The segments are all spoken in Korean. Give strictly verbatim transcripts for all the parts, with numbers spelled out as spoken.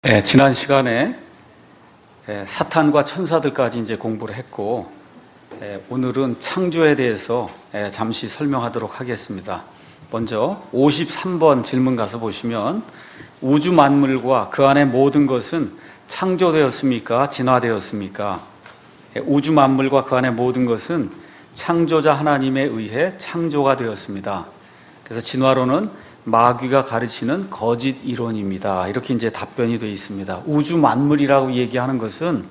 네, 지난 시간에 사탄과 천사들까지 이제 공부를 했고, 오늘은 창조에 대해서 잠시 설명하도록 하겠습니다. 먼저 오십삼 번 질문 가서 보시면, 우주 만물과 그 안의 모든 것은 창조되었습니까? 진화되었습니까? 우주 만물과 그 안의 모든 것은 창조자 하나님에 의해 창조가 되었습니다. 그래서 진화론은 마귀가 가르치는 거짓 이론입니다. 이렇게 이제 답변이 되어 있습니다. 우주 만물이라고 얘기하는 것은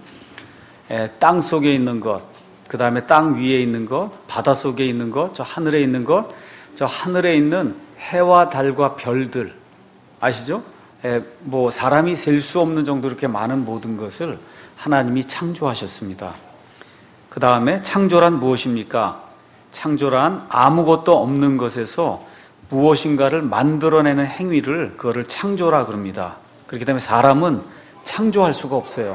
땅 속에 있는 것, 그 다음에 땅 위에 있는 것, 바다 속에 있는 것, 저 하늘에 있는 것, 저 하늘에 있는 해와 달과 별들, 아시죠? 뭐 사람이 셀 수 없는 정도로 이렇게 많은 모든 것을 하나님이 창조하셨습니다. 그 다음에 창조란 무엇입니까? 창조란 아무것도 없는 것에서 무엇인가를 만들어내는 행위를, 그거를 창조라 그럽니다. 그렇기 때문에 사람은 창조할 수가 없어요.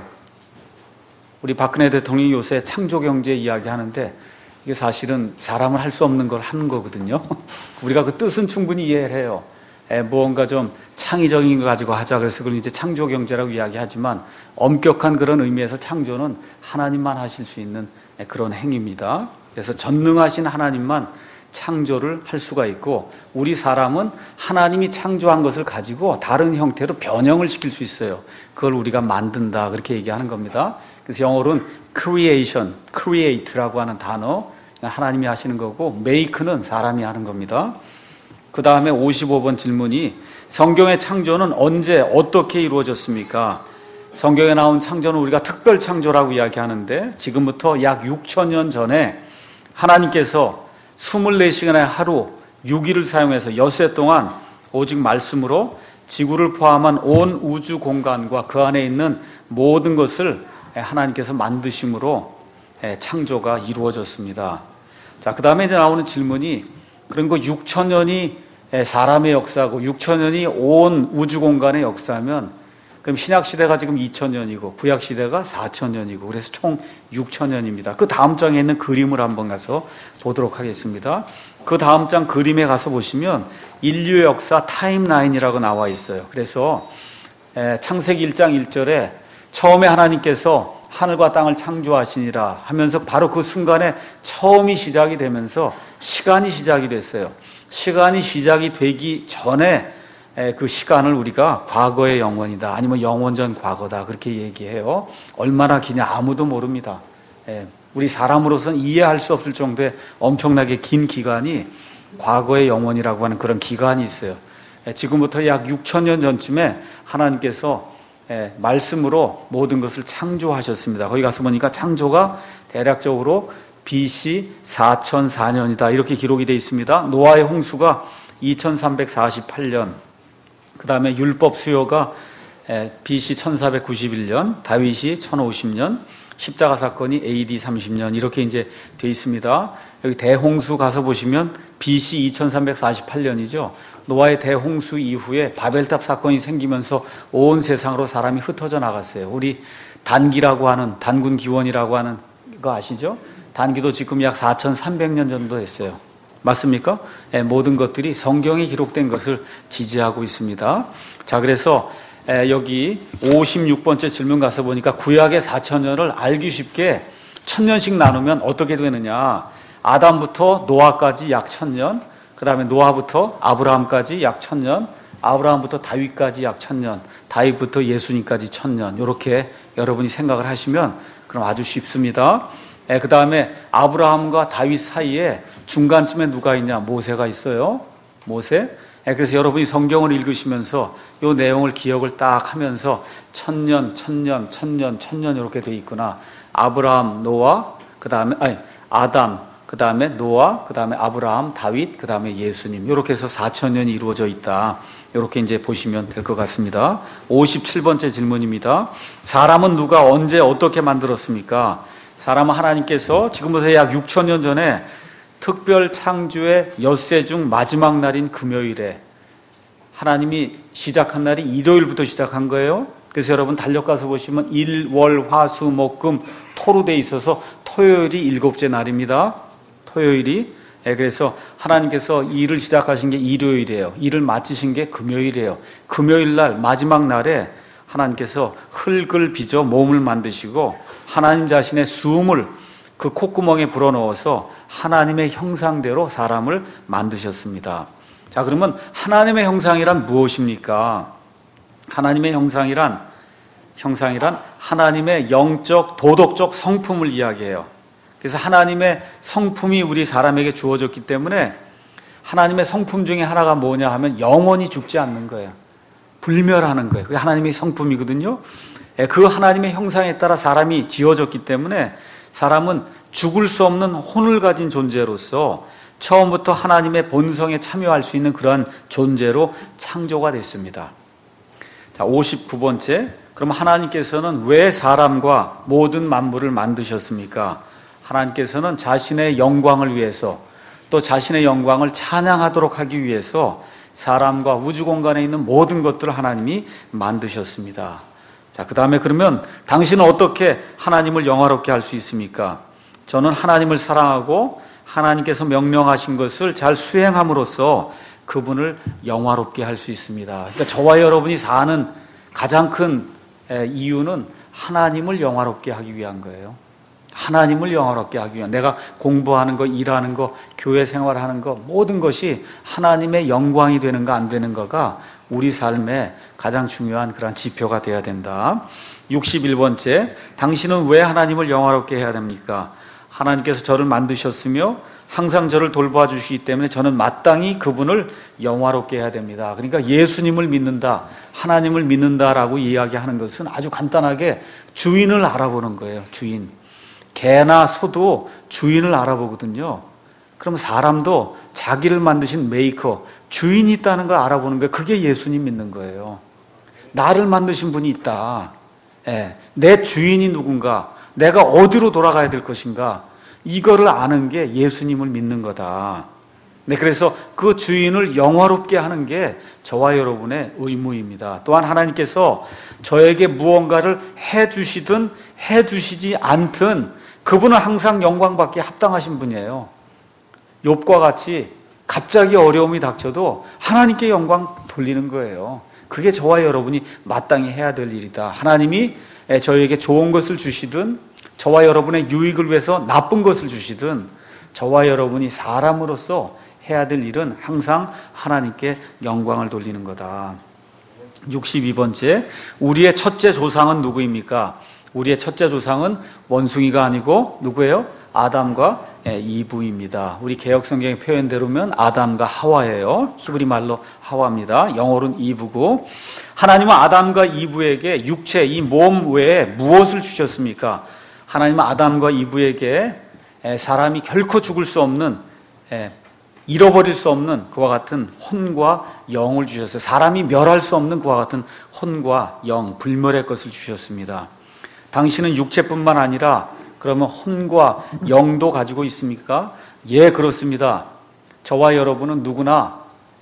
우리 박근혜 대통령이 요새 창조경제 이야기 하는데, 이게 사실은 사람은 할 수 없는 걸 하는 거거든요. 우리가 그 뜻은 충분히 이해를 해요. 에, 무언가 좀 창의적인 거 가지고 하자, 그래서 그걸 이제 창조경제라고 이야기하지만, 엄격한 그런 의미에서 창조는 하나님만 하실 수 있는 그런 행위입니다. 그래서 전능하신 하나님만 창조를 할 수가 있고, 우리 사람은 하나님이 창조한 것을 가지고 다른 형태로 변형을 시킬 수 있어요. 그걸 우리가 만든다, 그렇게 얘기하는 겁니다. 그래서 영어로는 creation, create라고 하는 단어, 하나님이 하시는 거고, make는 사람이 하는 겁니다. 그 다음에 오십오 번 질문이, 성경의 창조는 언제 어떻게 이루어졌습니까? 성경에 나온 창조는 우리가 특별 창조라고 이야기하는데, 지금부터 약 육천 년 전에 하나님께서 이십사 시간의 하루 육 일을 사용해서 엿새 동안 오직 말씀으로 지구를 포함한 온 우주 공간과 그 안에 있는 모든 것을 하나님께서 만드심으로 창조가 이루어졌습니다. 자, 그 다음에 이제 나오는 질문이, 그런 거 육천 년이 사람의 역사고 육천 년이 온 우주 공간의 역사면, 그럼 신약시대가 지금 이천 년이고 구약시대가 사천 년이고, 그래서 총 육천 년입니다. 그 다음 장에 있는 그림을 한번 가서 보도록 하겠습니다. 그 다음 장 그림에 가서 보시면 인류의 역사 타임라인이라고 나와 있어요. 그래서 창세기 일 장 일 절에 처음에 하나님께서 하늘과 땅을 창조하시니라 하면서 바로 그 순간에 처음이 시작이 되면서 시간이 시작이 됐어요. 시간이 시작이 되기 전에 그 시간을 우리가 과거의 영원이다, 아니면 영원 전 과거다, 그렇게 얘기해요. 얼마나 기냐 아무도 모릅니다. 우리 사람으로서는 이해할 수 없을 정도의 엄청나게 긴 기간이 과거의 영원이라고 하는 그런 기간이 있어요. 지금부터 약 육천 년 전쯤에 하나님께서 말씀으로 모든 것을 창조하셨습니다. 거기 가서 보니까 창조가 대략적으로 비씨 사천사 년이다, 이렇게 기록이 되어 있습니다. 노아의 홍수가 이천삼백사십팔 년, 그 다음에 율법 수요가 비씨 천사백구십일 년, 다윗이 천오십 년, 십자가 사건이 에이디 삼십 년, 이렇게 이제 되어 있습니다. 여기 대홍수 가서 보시면 비씨 이천삼백사십팔 년이죠. 노아의 대홍수 이후에 바벨탑 사건이 생기면서 온 세상으로 사람이 흩어져 나갔어요. 우리 단기라고 하는, 단군 기원이라고 하는 거 아시죠? 단기도 지금 약 사천삼백 년 정도 됐어요. 맞습니까? 예, 모든 것들이 성경에 기록된 것을 지지하고 있습니다. 자, 그래서 예, 여기 오십육 번째 질문 가서 보니까, 구약의 사천 년을 알기 쉽게 천 년씩 나누면 어떻게 되느냐. 아담부터 노아까지 약 천 년, 그 다음에 노아부터 아브라함까지 약 천 년, 아브라함부터 다윗까지 약 천 년, 다윗부터 예수님까지 천 년, 이렇게 여러분이 생각을 하시면 그럼 아주 쉽습니다. 예, 그 다음에 아브라함과 다윗 사이에 중간쯤에 누가 있냐? 모세가 있어요. 모세. 예, 그래서 여러분이 성경을 읽으시면서 이 내용을 기억을 딱 하면서 천년, 천년, 천년, 천년 이렇게 돼 있구나. 아브라함, 노아, 그 다음에 아니 아담, 그 다음에 노아, 그 다음에 아브라함, 다윗, 그 다음에 예수님, 이렇게 해서 사천 년이 이루어져 있다, 이렇게 이제 보시면 될 것 같습니다. 오십칠 번째 질문입니다. 사람은 누가 언제 어떻게 만들었습니까? 사람은 하나님께서 지금부터 약 육천 년 전에 특별 창조의 엿새 중 마지막 날인 금요일에, 하나님이 시작한 날이 일요일부터 시작한 거예요. 그래서 여러분 달력 가서 보시면 일, 월, 화, 수, 목, 금, 토로 돼 있어서 토요일이 일곱째 날입니다. 토요일이. 그래서 하나님께서 일을 시작하신 게 일요일이에요. 일을 마치신 게 금요일이에요. 금요일 날, 마지막 날에 하나님께서 흙을 빚어 몸을 만드시고 하나님 자신의 숨을 그 콧구멍에 불어넣어서 하나님의 형상대로 사람을 만드셨습니다. 자, 그러면 하나님의 형상이란 무엇입니까? 하나님의 형상이란 형상이란 하나님의 영적 도덕적 성품을 이야기해요. 그래서 하나님의 성품이 우리 사람에게 주어졌기 때문에 하나님의 성품 중에 하나가 뭐냐 하면 영원히 죽지 않는 거예요. 불멸하는 거예요. 그게 하나님의 성품이거든요. 그 하나님의 형상에 따라 사람이 지어졌기 때문에 사람은 죽을 수 없는 혼을 가진 존재로서 처음부터 하나님의 본성에 참여할 수 있는 그러한 존재로 창조가 됐습니다. 자, 오십구 번째. 그럼 하나님께서는 왜 사람과 모든 만물을 만드셨습니까? 하나님께서는 자신의 영광을 위해서 또 자신의 영광을 찬양하도록 하기 위해서 사람과 우주 공간에 있는 모든 것들을 하나님이 만드셨습니다. 자, 그 다음에 그러면 당신은 어떻게 하나님을 영화롭게 할 수 있습니까? 저는 하나님을 사랑하고 하나님께서 명령하신 것을 잘 수행함으로써 그분을 영화롭게 할 수 있습니다. 그러니까 저와 여러분이 사는 가장 큰 이유는 하나님을 영화롭게 하기 위한 거예요. 하나님을 영화롭게 하기 위한, 내가 공부하는 거, 일하는 거, 교회 생활하는 거, 모든 것이 하나님의 영광이 되는가 안 되는가가 우리 삶의 가장 중요한 그런 지표가 되어야 된다. 육십일 번째, 당신은 왜 하나님을 영화롭게 해야 됩니까? 하나님께서 저를 만드셨으며 항상 저를 돌봐 주시기 때문에 저는 마땅히 그분을 영화롭게 해야 됩니다. 그러니까 예수님을 믿는다, 하나님을 믿는다라고 이야기하는 것은 아주 간단하게 주인을 알아보는 거예요. 주인. 개나 소도 주인을 알아보거든요. 그럼 사람도 자기를 만드신 메이커, 주인이 있다는 걸 알아보는 거예요. 그게 예수님 믿는 거예요. 나를 만드신 분이 있다. 예, 내 주인이 누군가, 내가 어디로 돌아가야 될 것인가, 이거를 아는 게 예수님을 믿는 거다. 네, 그래서 그 주인을 영화롭게 하는 게 저와 여러분의 의무입니다. 또한 하나님께서 저에게 무언가를 해주시든 해주시지 않든 그분은 항상 영광받기에 합당하신 분이에요. 욥과 같이 갑자기 어려움이 닥쳐도 하나님께 영광 돌리는 거예요. 그게 저와 여러분이 마땅히 해야 될 일이다. 하나님이 저에게 좋은 것을 주시든 저와 여러분의 유익을 위해서 나쁜 것을 주시든 저와 여러분이 사람으로서 해야 될 일은 항상 하나님께 영광을 돌리는 거다. 육십이 번째, 우리의 첫째 조상은 누구입니까? 우리의 첫째 조상은 원숭이가 아니고 누구예요? 아담과 이브입니다. 우리 개역성경의 표현대로면 아담과 하와예요. 히브리 말로 하와입니다. 영어로는 이브고, 하나님은 아담과 이브에게 육체, 이 몸 외에 무엇을 주셨습니까? 하나님은 아담과 이브에게 사람이 결코 죽을 수 없는, 잃어버릴 수 없는 그와 같은 혼과 영을 주셨어요. 사람이 멸할 수 없는 그와 같은 혼과 영, 불멸의 것을 주셨습니다. 당신은 육체뿐만 아니라 그러면 혼과 영도 가지고 있습니까? 예, 그렇습니다. 저와 여러분은 누구나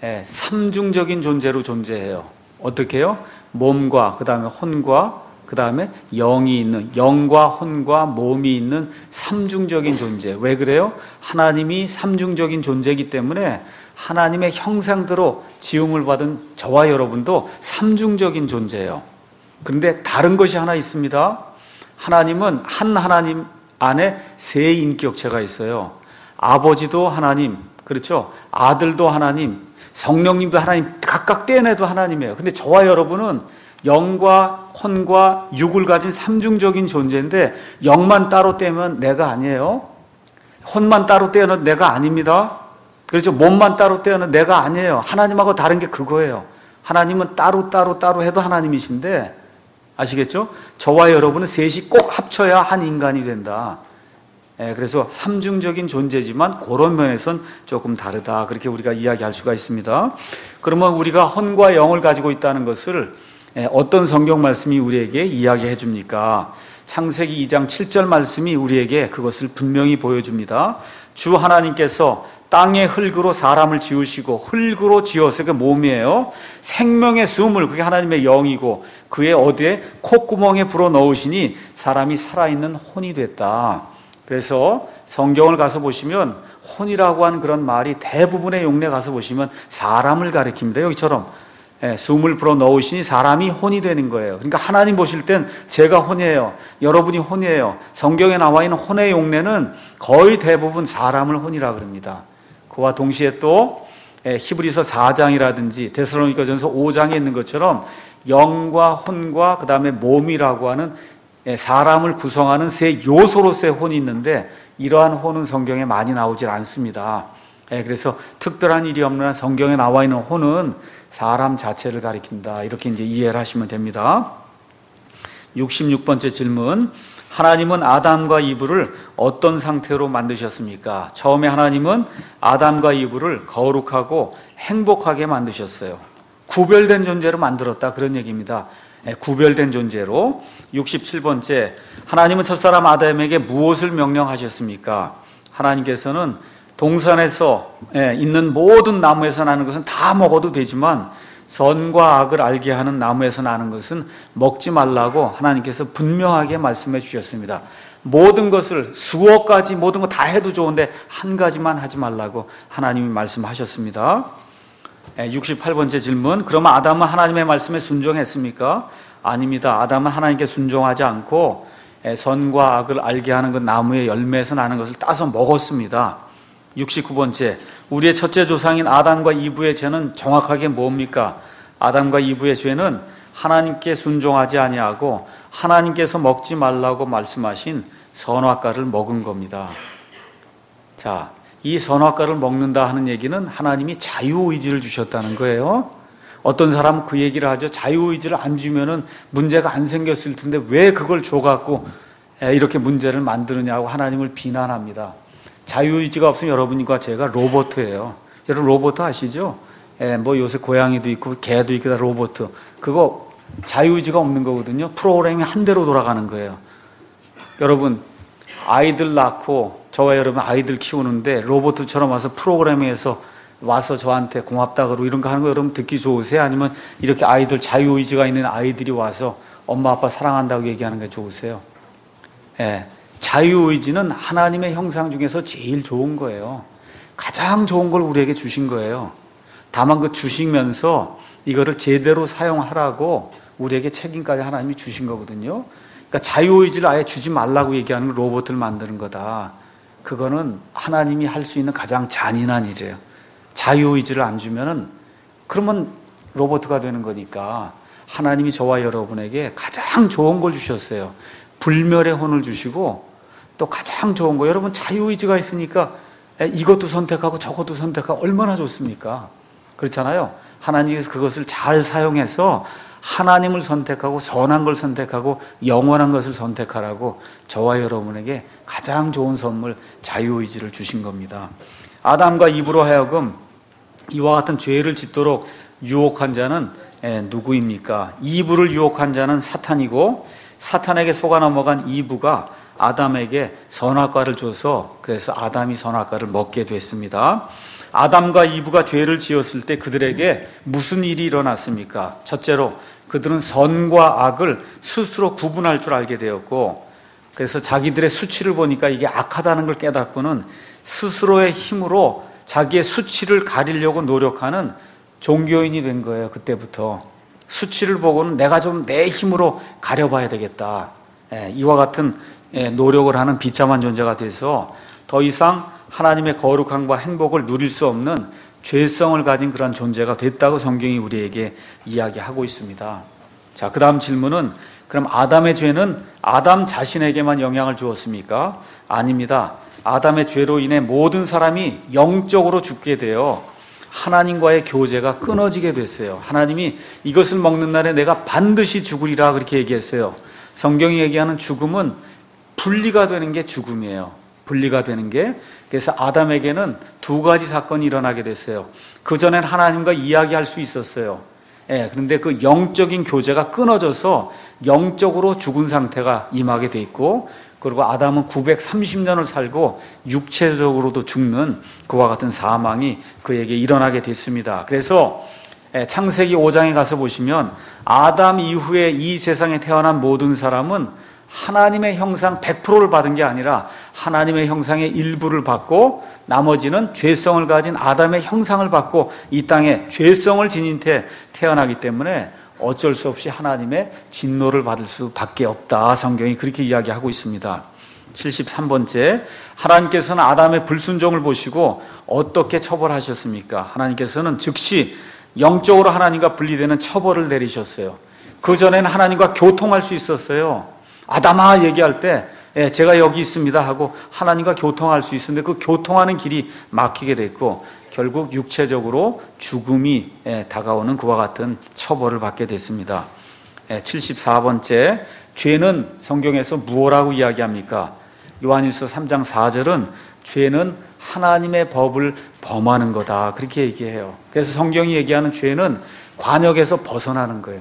삼중적인 존재로 존재해요. 어떻게 해요? 몸과 그 다음에 혼과 그 다음에 영이 있는, 영과 혼과 몸이 있는 삼중적인 존재. 왜 그래요? 하나님이 삼중적인 존재이기 때문에 하나님의 형상대로 지음을 받은 저와 여러분도 삼중적인 존재예요. 그런데 다른 것이 하나 있습니다. 하나님은 한 하나님 안에 세 인격체가 있어요. 아버지도 하나님, 그렇죠? 아들도 하나님, 성령님도 하나님, 각각 떼어내도 하나님이에요. 근데 저와 여러분은 영과 혼과 육을 가진 삼중적인 존재인데 영만 따로 떼면 내가 아니에요. 혼만 따로 떼어는 내가 아닙니다. 그렇죠? 몸만 따로 떼어는 내가 아니에요. 하나님하고 다른 게 그거예요. 하나님은 따로 따로 따로 해도 하나님이신데, 아시겠죠? 저와 여러분은 셋이 꼭 합쳐야 한 인간이 된다. 예, 그래서 삼중적인 존재지만 그런 면에선 조금 다르다. 그렇게 우리가 이야기할 수가 있습니다. 그러면 우리가 혼과 영을 가지고 있다는 것을 어떤 성경 말씀이 우리에게 이야기해 줍니까? 창세기 이 장 칠 절 말씀이 우리에게 그것을 분명히 보여줍니다. 주 하나님께서 땅의 흙으로 사람을 지으시고, 흙으로 지어서 그게 몸이에요. 생명의 숨을, 그게 하나님의 영이고, 그의 어디에 콧구멍에 불어 넣으시니 사람이 살아있는 혼이 됐다. 그래서 성경을 가서 보시면 혼이라고 하는 그런 말이 대부분의 용례 가서 보시면 사람을 가리킵니다. 여기처럼 예, 숨을 불어 넣으시니 사람이 혼이 되는 거예요. 그러니까 하나님 보실 땐 제가 혼이에요. 여러분이 혼이에요. 성경에 나와 있는 혼의 용례는 거의 대부분 사람을 혼이라 그럽니다. 그와 동시에 또 히브리서 사 장이라든지 데살로니가전서 오 장에 있는 것처럼 영과 혼과 그 다음에 몸이라고 하는 사람을 구성하는 세 요소로서의 혼이 있는데 이러한 혼은 성경에 많이 나오질 않습니다. 그래서 특별한 일이 없는 한 성경에 나와 있는 혼은 사람 자체를 가리킨다. 이렇게 이제 이해를 하시면 됩니다. 육십육 번째 질문. 하나님은 아담과 이브를 어떤 상태로 만드셨습니까? 처음에 하나님은 아담과 이브를 거룩하고 행복하게 만드셨어요. 구별된 존재로 만들었다. 그런 얘기입니다. 구별된 존재로. 육십칠 번째. 하나님은 첫사람 아담에게 무엇을 명령하셨습니까? 하나님께서는 동산에서 있는 모든 나무에서 나는 것은 다 먹어도 되지만 선과 악을 알게 하는 나무에서 나는 것은 먹지 말라고 하나님께서 분명하게 말씀해 주셨습니다. 모든 것을 수억 가지 모든 거 다 해도 좋은데 한 가지만 하지 말라고 하나님이 말씀하셨습니다. 육십팔 번째 질문. 그러면 아담은 하나님의 말씀에 순종했습니까? 아닙니다. 아담은 하나님께 순종하지 않고 선과 악을 알게 하는 그 나무의 열매에서 나는 것을 따서 먹었습니다. 육십구 번째. 우리의 첫째 조상인 아담과 이브의 죄는 정확하게 뭡니까? 아담과 이브의 죄는 하나님께 순종하지 아니하고 하나님께서 먹지 말라고 말씀하신 선악과를 먹은 겁니다. 자, 이 선악과를 먹는다 하는 얘기는 하나님이 자유의지를 주셨다는 거예요. 어떤 사람은 그 얘기를 하죠. 자유의지를 안 주면은 문제가 안 생겼을 텐데 왜 그걸 줘갖고 이렇게 문제를 만드느냐고 하나님을 비난합니다. 자유의지가 없으면 여러분과 제가 로봇이에요. 여러분 로봇 아시죠? 예, 뭐 요새 고양이도 있고 개도 있고 다 로봇. 그거 자유의지가 없는 거거든요. 프로그램이 한 대로 돌아가는 거예요. 여러분 아이들 낳고 저와 여러분 아이들 키우는데 로봇처럼 와서 프로그램에서 와서 저한테 고맙다 그러고 이런 거 하는 거 여러분 듣기 좋으세요? 아니면 이렇게 아이들 자유의지가 있는 아이들이 와서 엄마 아빠 사랑한다고 얘기하는 게 좋으세요? 예. 자유의지는 하나님의 형상 중에서 제일 좋은 거예요. 가장 좋은 걸 우리에게 주신 거예요. 다만 그 주시면서 이거를 제대로 사용하라고 우리에게 책임까지 하나님이 주신 거거든요. 그러니까 자유의지를 아예 주지 말라고 얘기하는 건 로봇을 만드는 거다. 그거는 하나님이 할 수 있는 가장 잔인한 일이에요. 자유의지를 안 주면은 그러면 로봇가 되는 거니까 하나님이 저와 여러분에게 가장 좋은 걸 주셨어요. 불멸의 혼을 주시고 또 가장 좋은 거, 여러분 자유의지가 있으니까 이것도 선택하고 저것도 선택하고 얼마나 좋습니까? 그렇잖아요. 하나님께서 그것을 잘 사용해서 하나님을 선택하고 선한 걸 선택하고 영원한 것을 선택하라고 저와 여러분에게 가장 좋은 선물 자유의지를 주신 겁니다. 아담과 이브로 하여금 이와 같은 죄를 짓도록 유혹한 자는 누구입니까? 이브를 유혹한 자는 사탄이고 사탄에게 속아 넘어간 이브가 아담에게 선악과를 줘서 그래서 아담이 선악과를 먹게 됐습니다. 아담과 이브가 죄를 지었을 때 그들에게 무슨 일이 일어났습니까? 첫째로 그들은 선과 악을 스스로 구분할 줄 알게 되었고 그래서 자기들의 수치를 보니까 이게 악하다는 걸 깨닫고는 스스로의 힘으로 자기의 수치를 가리려고 노력하는 종교인이 된 거예요. 그때부터 수치를 보고는 내가 좀 내 힘으로 가려봐야 되겠다. 이와 같은 노력을 하는 비참한 존재가 돼서 더 이상 하나님의 거룩함과 행복을 누릴 수 없는 죄성을 가진 그런 존재가 됐다고 성경이 우리에게 이야기하고 있습니다. 자, 그 다음 질문은 그럼 아담의 죄는 아담 자신에게만 영향을 주었습니까? 아닙니다. 아담의 죄로 인해 모든 사람이 영적으로 죽게 되어 하나님과의 교제가 끊어지게 됐어요. 하나님이 이것을 먹는 날에 내가 반드시 죽으리라 그렇게 얘기했어요. 성경이 얘기하는 죽음은 분리가 되는 게 죽음이에요. 분리가 되는 게. 그래서 아담에게는 두 가지 사건이 일어나게 됐어요. 그전엔 하나님과 이야기할 수 있었어요. 예, 그런데 그 영적인 교제가 끊어져서 영적으로 죽은 상태가 임하게 돼 있고, 그리고 아담은 구백삼십 년을 살고 육체적으로도 죽는 그와 같은 사망이 그에게 일어나게 됐습니다. 그래서 창세기 오 장에 가서 보시면 아담 이후에 이 세상에 태어난 모든 사람은 하나님의 형상 백 퍼센트를 받은 게 아니라 하나님의 형상의 일부를 받고 나머지는 죄성을 가진 아담의 형상을 받고 이 땅에 죄성을 지닌 채 태어나기 때문에 어쩔 수 없이 하나님의 진노를 받을 수밖에 없다. 성경이 그렇게 이야기하고 있습니다. 칠십삼 번째, 하나님께서는 아담의 불순종을 보시고 어떻게 처벌하셨습니까? 하나님께서는 즉시 영적으로 하나님과 분리되는 처벌을 내리셨어요. 그전에는 하나님과 교통할 수 있었어요. 아담아 얘기할 때 예, 제가 여기 있습니다 하고 하나님과 교통할 수 있었는데 그 교통하는 길이 막히게 됐고 결국 육체적으로 죽음이 예, 다가오는 그와 같은 처벌을 받게 됐습니다. 예, 칠십사 번째, 죄는 성경에서 무엇라고 이야기합니까? 요한일서 삼 장 사 절은 죄는 하나님의 법을 범하는 거다 그렇게 얘기해요. 그래서 성경이 얘기하는 죄는 관역에서 벗어나는 거예요.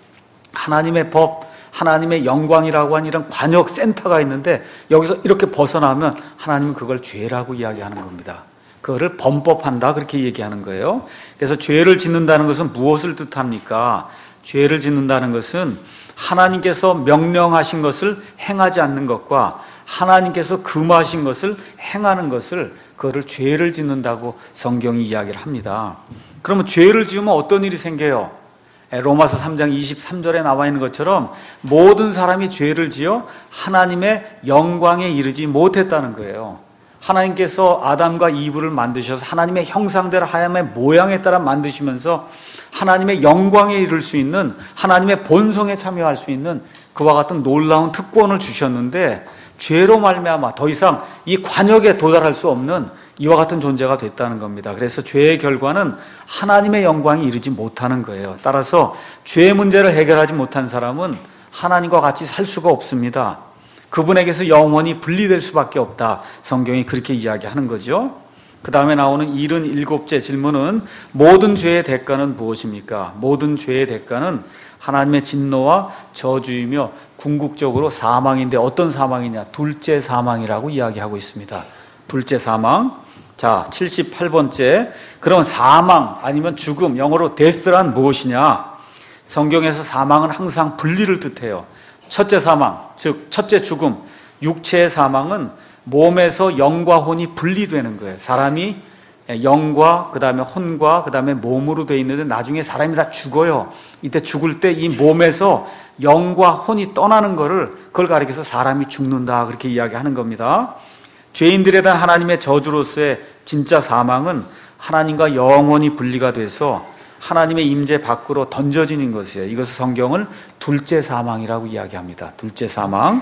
하나님의 법, 하나님의 영광이라고 하는 이런 관역 센터가 있는데 여기서 이렇게 벗어나면 하나님은 그걸 죄라고 이야기하는 겁니다. 그거를 범법한다 그렇게 얘기하는 거예요. 그래서 죄를 짓는다는 것은 무엇을 뜻합니까? 죄를 짓는다는 것은 하나님께서 명령하신 것을 행하지 않는 것과 하나님께서 금하신 것을 행하는 것을 그거를 죄를 짓는다고 성경이 이야기를 합니다. 그러면 죄를 지으면 어떤 일이 생겨요? 로마서 삼 장 이십삼 절에 나와 있는 것처럼 모든 사람이 죄를 지어 하나님의 영광에 이르지 못했다는 거예요. 하나님께서 아담과 이브를 만드셔서 하나님의 형상대로 하나님의 모양에 따라 만드시면서 하나님의 영광에 이를 수 있는 하나님의 본성에 참여할 수 있는 그와 같은 놀라운 특권을 주셨는데 죄로 말미암아 더 이상 이 관역에 도달할 수 없는 이와 같은 존재가 됐다는 겁니다. 그래서 죄의 결과는 하나님의 영광이 이르지 못하는 거예요. 따라서 죄의 문제를 해결하지 못한 사람은 하나님과 같이 살 수가 없습니다. 그분에게서 영원히 분리될 수밖에 없다. 성경이 그렇게 이야기하는 거죠. 그 다음에 나오는 칠십칠째 질문은 모든 죄의 대가는 무엇입니까? 모든 죄의 대가는 하나님의 진노와 저주이며 궁극적으로 사망인데 어떤 사망이냐? 둘째 사망이라고 이야기하고 있습니다. 둘째 사망. 자, 칠십팔 번째. 그럼 사망 아니면 죽음, 영어로 death란 무엇이냐? 성경에서 사망은 항상 분리를 뜻해요. 첫째 사망, 즉 첫째 죽음, 육체의 사망은 몸에서 영과 혼이 분리되는 거예요. 사람이 영과 그 다음에 혼과 그 다음에 몸으로 되어 있는데 나중에 사람이 다 죽어요. 이때 죽을 때 이 몸에서 영과 혼이 떠나는 거를 그걸 가리켜서 사람이 죽는다 그렇게 이야기하는 겁니다. 죄인들에 대한 하나님의 저주로서의 진짜 사망은 하나님과 영원히 분리가 돼서 하나님의 임재 밖으로 던져지는 것이에요. 이것을 성경은 둘째 사망이라고 이야기합니다. 둘째 사망.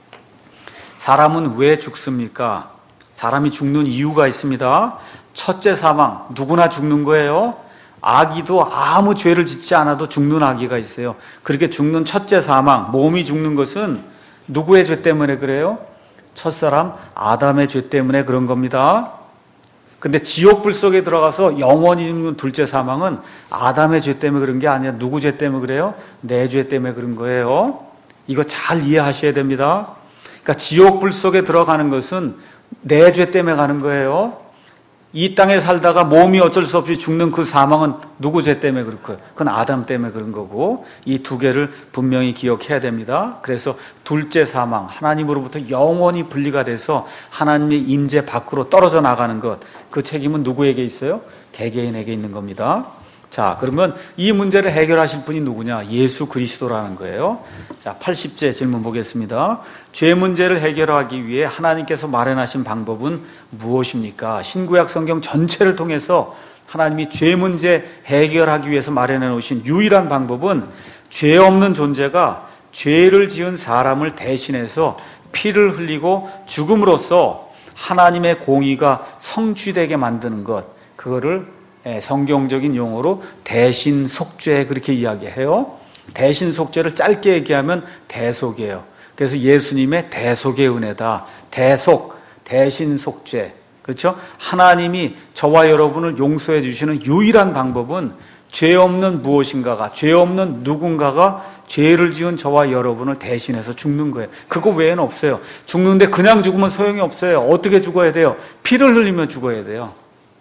사람은 왜 죽습니까? 사람이 죽는 이유가 있습니다. 첫째 사망, 누구나 죽는 거예요. 아기도 아무 죄를 짓지 않아도 죽는 아기가 있어요. 그렇게 죽는 첫째 사망, 몸이 죽는 것은 누구의 죄 때문에 그래요? 첫사람 아담의 죄 때문에 그런 겁니다. 근데 지옥불 속에 들어가서 영원히 죽는 둘째 사망은 아담의 죄 때문에 그런 게 아니라 누구 죄 때문에 그래요? 내 죄 때문에 그런 거예요. 이거 잘 이해하셔야 됩니다. 그러니까 지옥불 속에 들어가는 것은 내 죄 때문에 가는 거예요. 이 땅에 살다가 몸이 어쩔 수 없이 죽는 그 사망은 누구 죄 때문에 그렇고요? 그건 아담 때문에 그런 거고 이 두 개를 분명히 기억해야 됩니다. 그래서 둘째 사망, 하나님으로부터 영원히 분리가 돼서 하나님의 임재 밖으로 떨어져 나가는 것, 그 책임은 누구에게 있어요? 개개인에게 있는 겁니다. 자, 그러면 이 문제를 해결하실 분이 누구냐? 예수 그리스도라는 거예요. 자, 팔십째 질문 보겠습니다. 죄 문제를 해결하기 위해 하나님께서 마련하신 방법은 무엇입니까? 신구약 성경 전체를 통해서 하나님이 죄 문제 해결하기 위해서 마련해 놓으신 유일한 방법은 죄 없는 존재가 죄를 지은 사람을 대신해서 피를 흘리고 죽음으로써 하나님의 공의가 성취되게 만드는 것, 그거를 성경적인 용어로 대신 속죄 그렇게 이야기해요. 대신 속죄를 짧게 얘기하면 대속이에요. 그래서 예수님의 대속의 은혜다. 대속, 대신 속죄. 그렇죠? 하나님이 저와 여러분을 용서해 주시는 유일한 방법은 죄 없는 무엇인가가, 죄 없는 누군가가 죄를 지은 저와 여러분을 대신해서 죽는 거예요. 그거 외에는 없어요. 죽는데 그냥 죽으면 소용이 없어요. 어떻게 죽어야 돼요? 피를 흘리며 죽어야 돼요.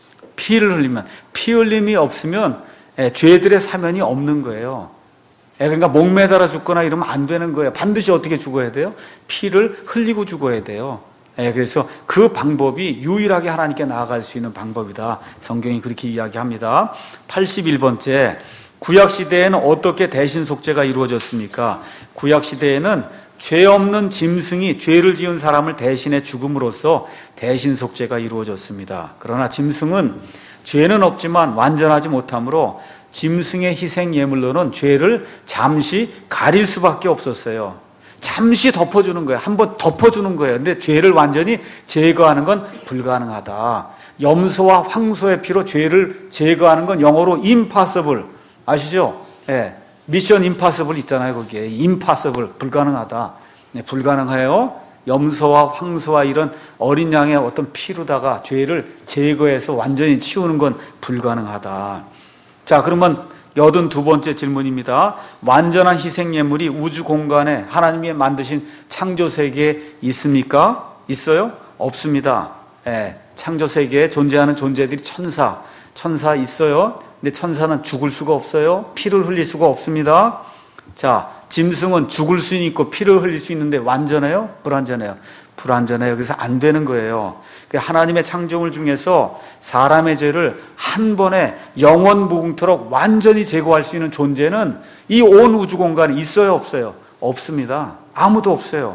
피를 흘리면, 피 흘림이 없으면 예, 죄들의 사면이 없는 거예요. 예, 그러니까 목매달아 죽거나 이러면 안 되는 거예요. 반드시 어떻게 죽어야 돼요? 피를 흘리고 죽어야 돼요. 예, 그래서 그 방법이 유일하게 하나님께 나아갈 수 있는 방법이다. 성경이 그렇게 이야기합니다. 팔십일 번째, 구약시대에는 어떻게 대신속죄가 이루어졌습니까? 구약시대에는 죄 없는 짐승이 죄를 지은 사람을 대신해 죽음으로써 대신속죄가 이루어졌습니다. 그러나 짐승은 죄는 없지만 완전하지 못하므로 짐승의 희생 예물로는 죄를 잠시 가릴 수밖에 없었어요. 잠시 덮어주는 거예요. 한번 덮어주는 거예요. 근데 죄를 완전히 제거하는 건 불가능하다. 염소와 황소의 피로 죄를 제거하는 건 영어로 impossible. 아시죠? 예. 미션 임파서블 있잖아요. 거기에 임파서블, 불가능하다. 네, 불가능해요. 염소와 황소와 이런 어린 양의 어떤 피로다가 죄를 제거해서 완전히 치우는 건 불가능하다. 자, 그러면 여든두 번째 질문입니다. 완전한 희생 예물이 우주 공간에 하나님이 만드신 창조 세계에 있습니까? 있어요? 없습니다. 예, 창조 세계에 존재하는 존재들이 천사, 천사 있어요. 근데 천사는 죽을 수가 없어요. 피를 흘릴 수가 없습니다. 자, 짐승은 죽을 수 있고 피를 흘릴 수 있는데 완전해요? 불완전해요? 불완전해요. 그래서 안 되는 거예요. 하나님의 창조물 중에서 사람의 죄를 한 번에 영원 무궁토록 완전히 제거할 수 있는 존재는 이 온 우주 공간에 있어요? 없어요? 없습니다. 아무도 없어요.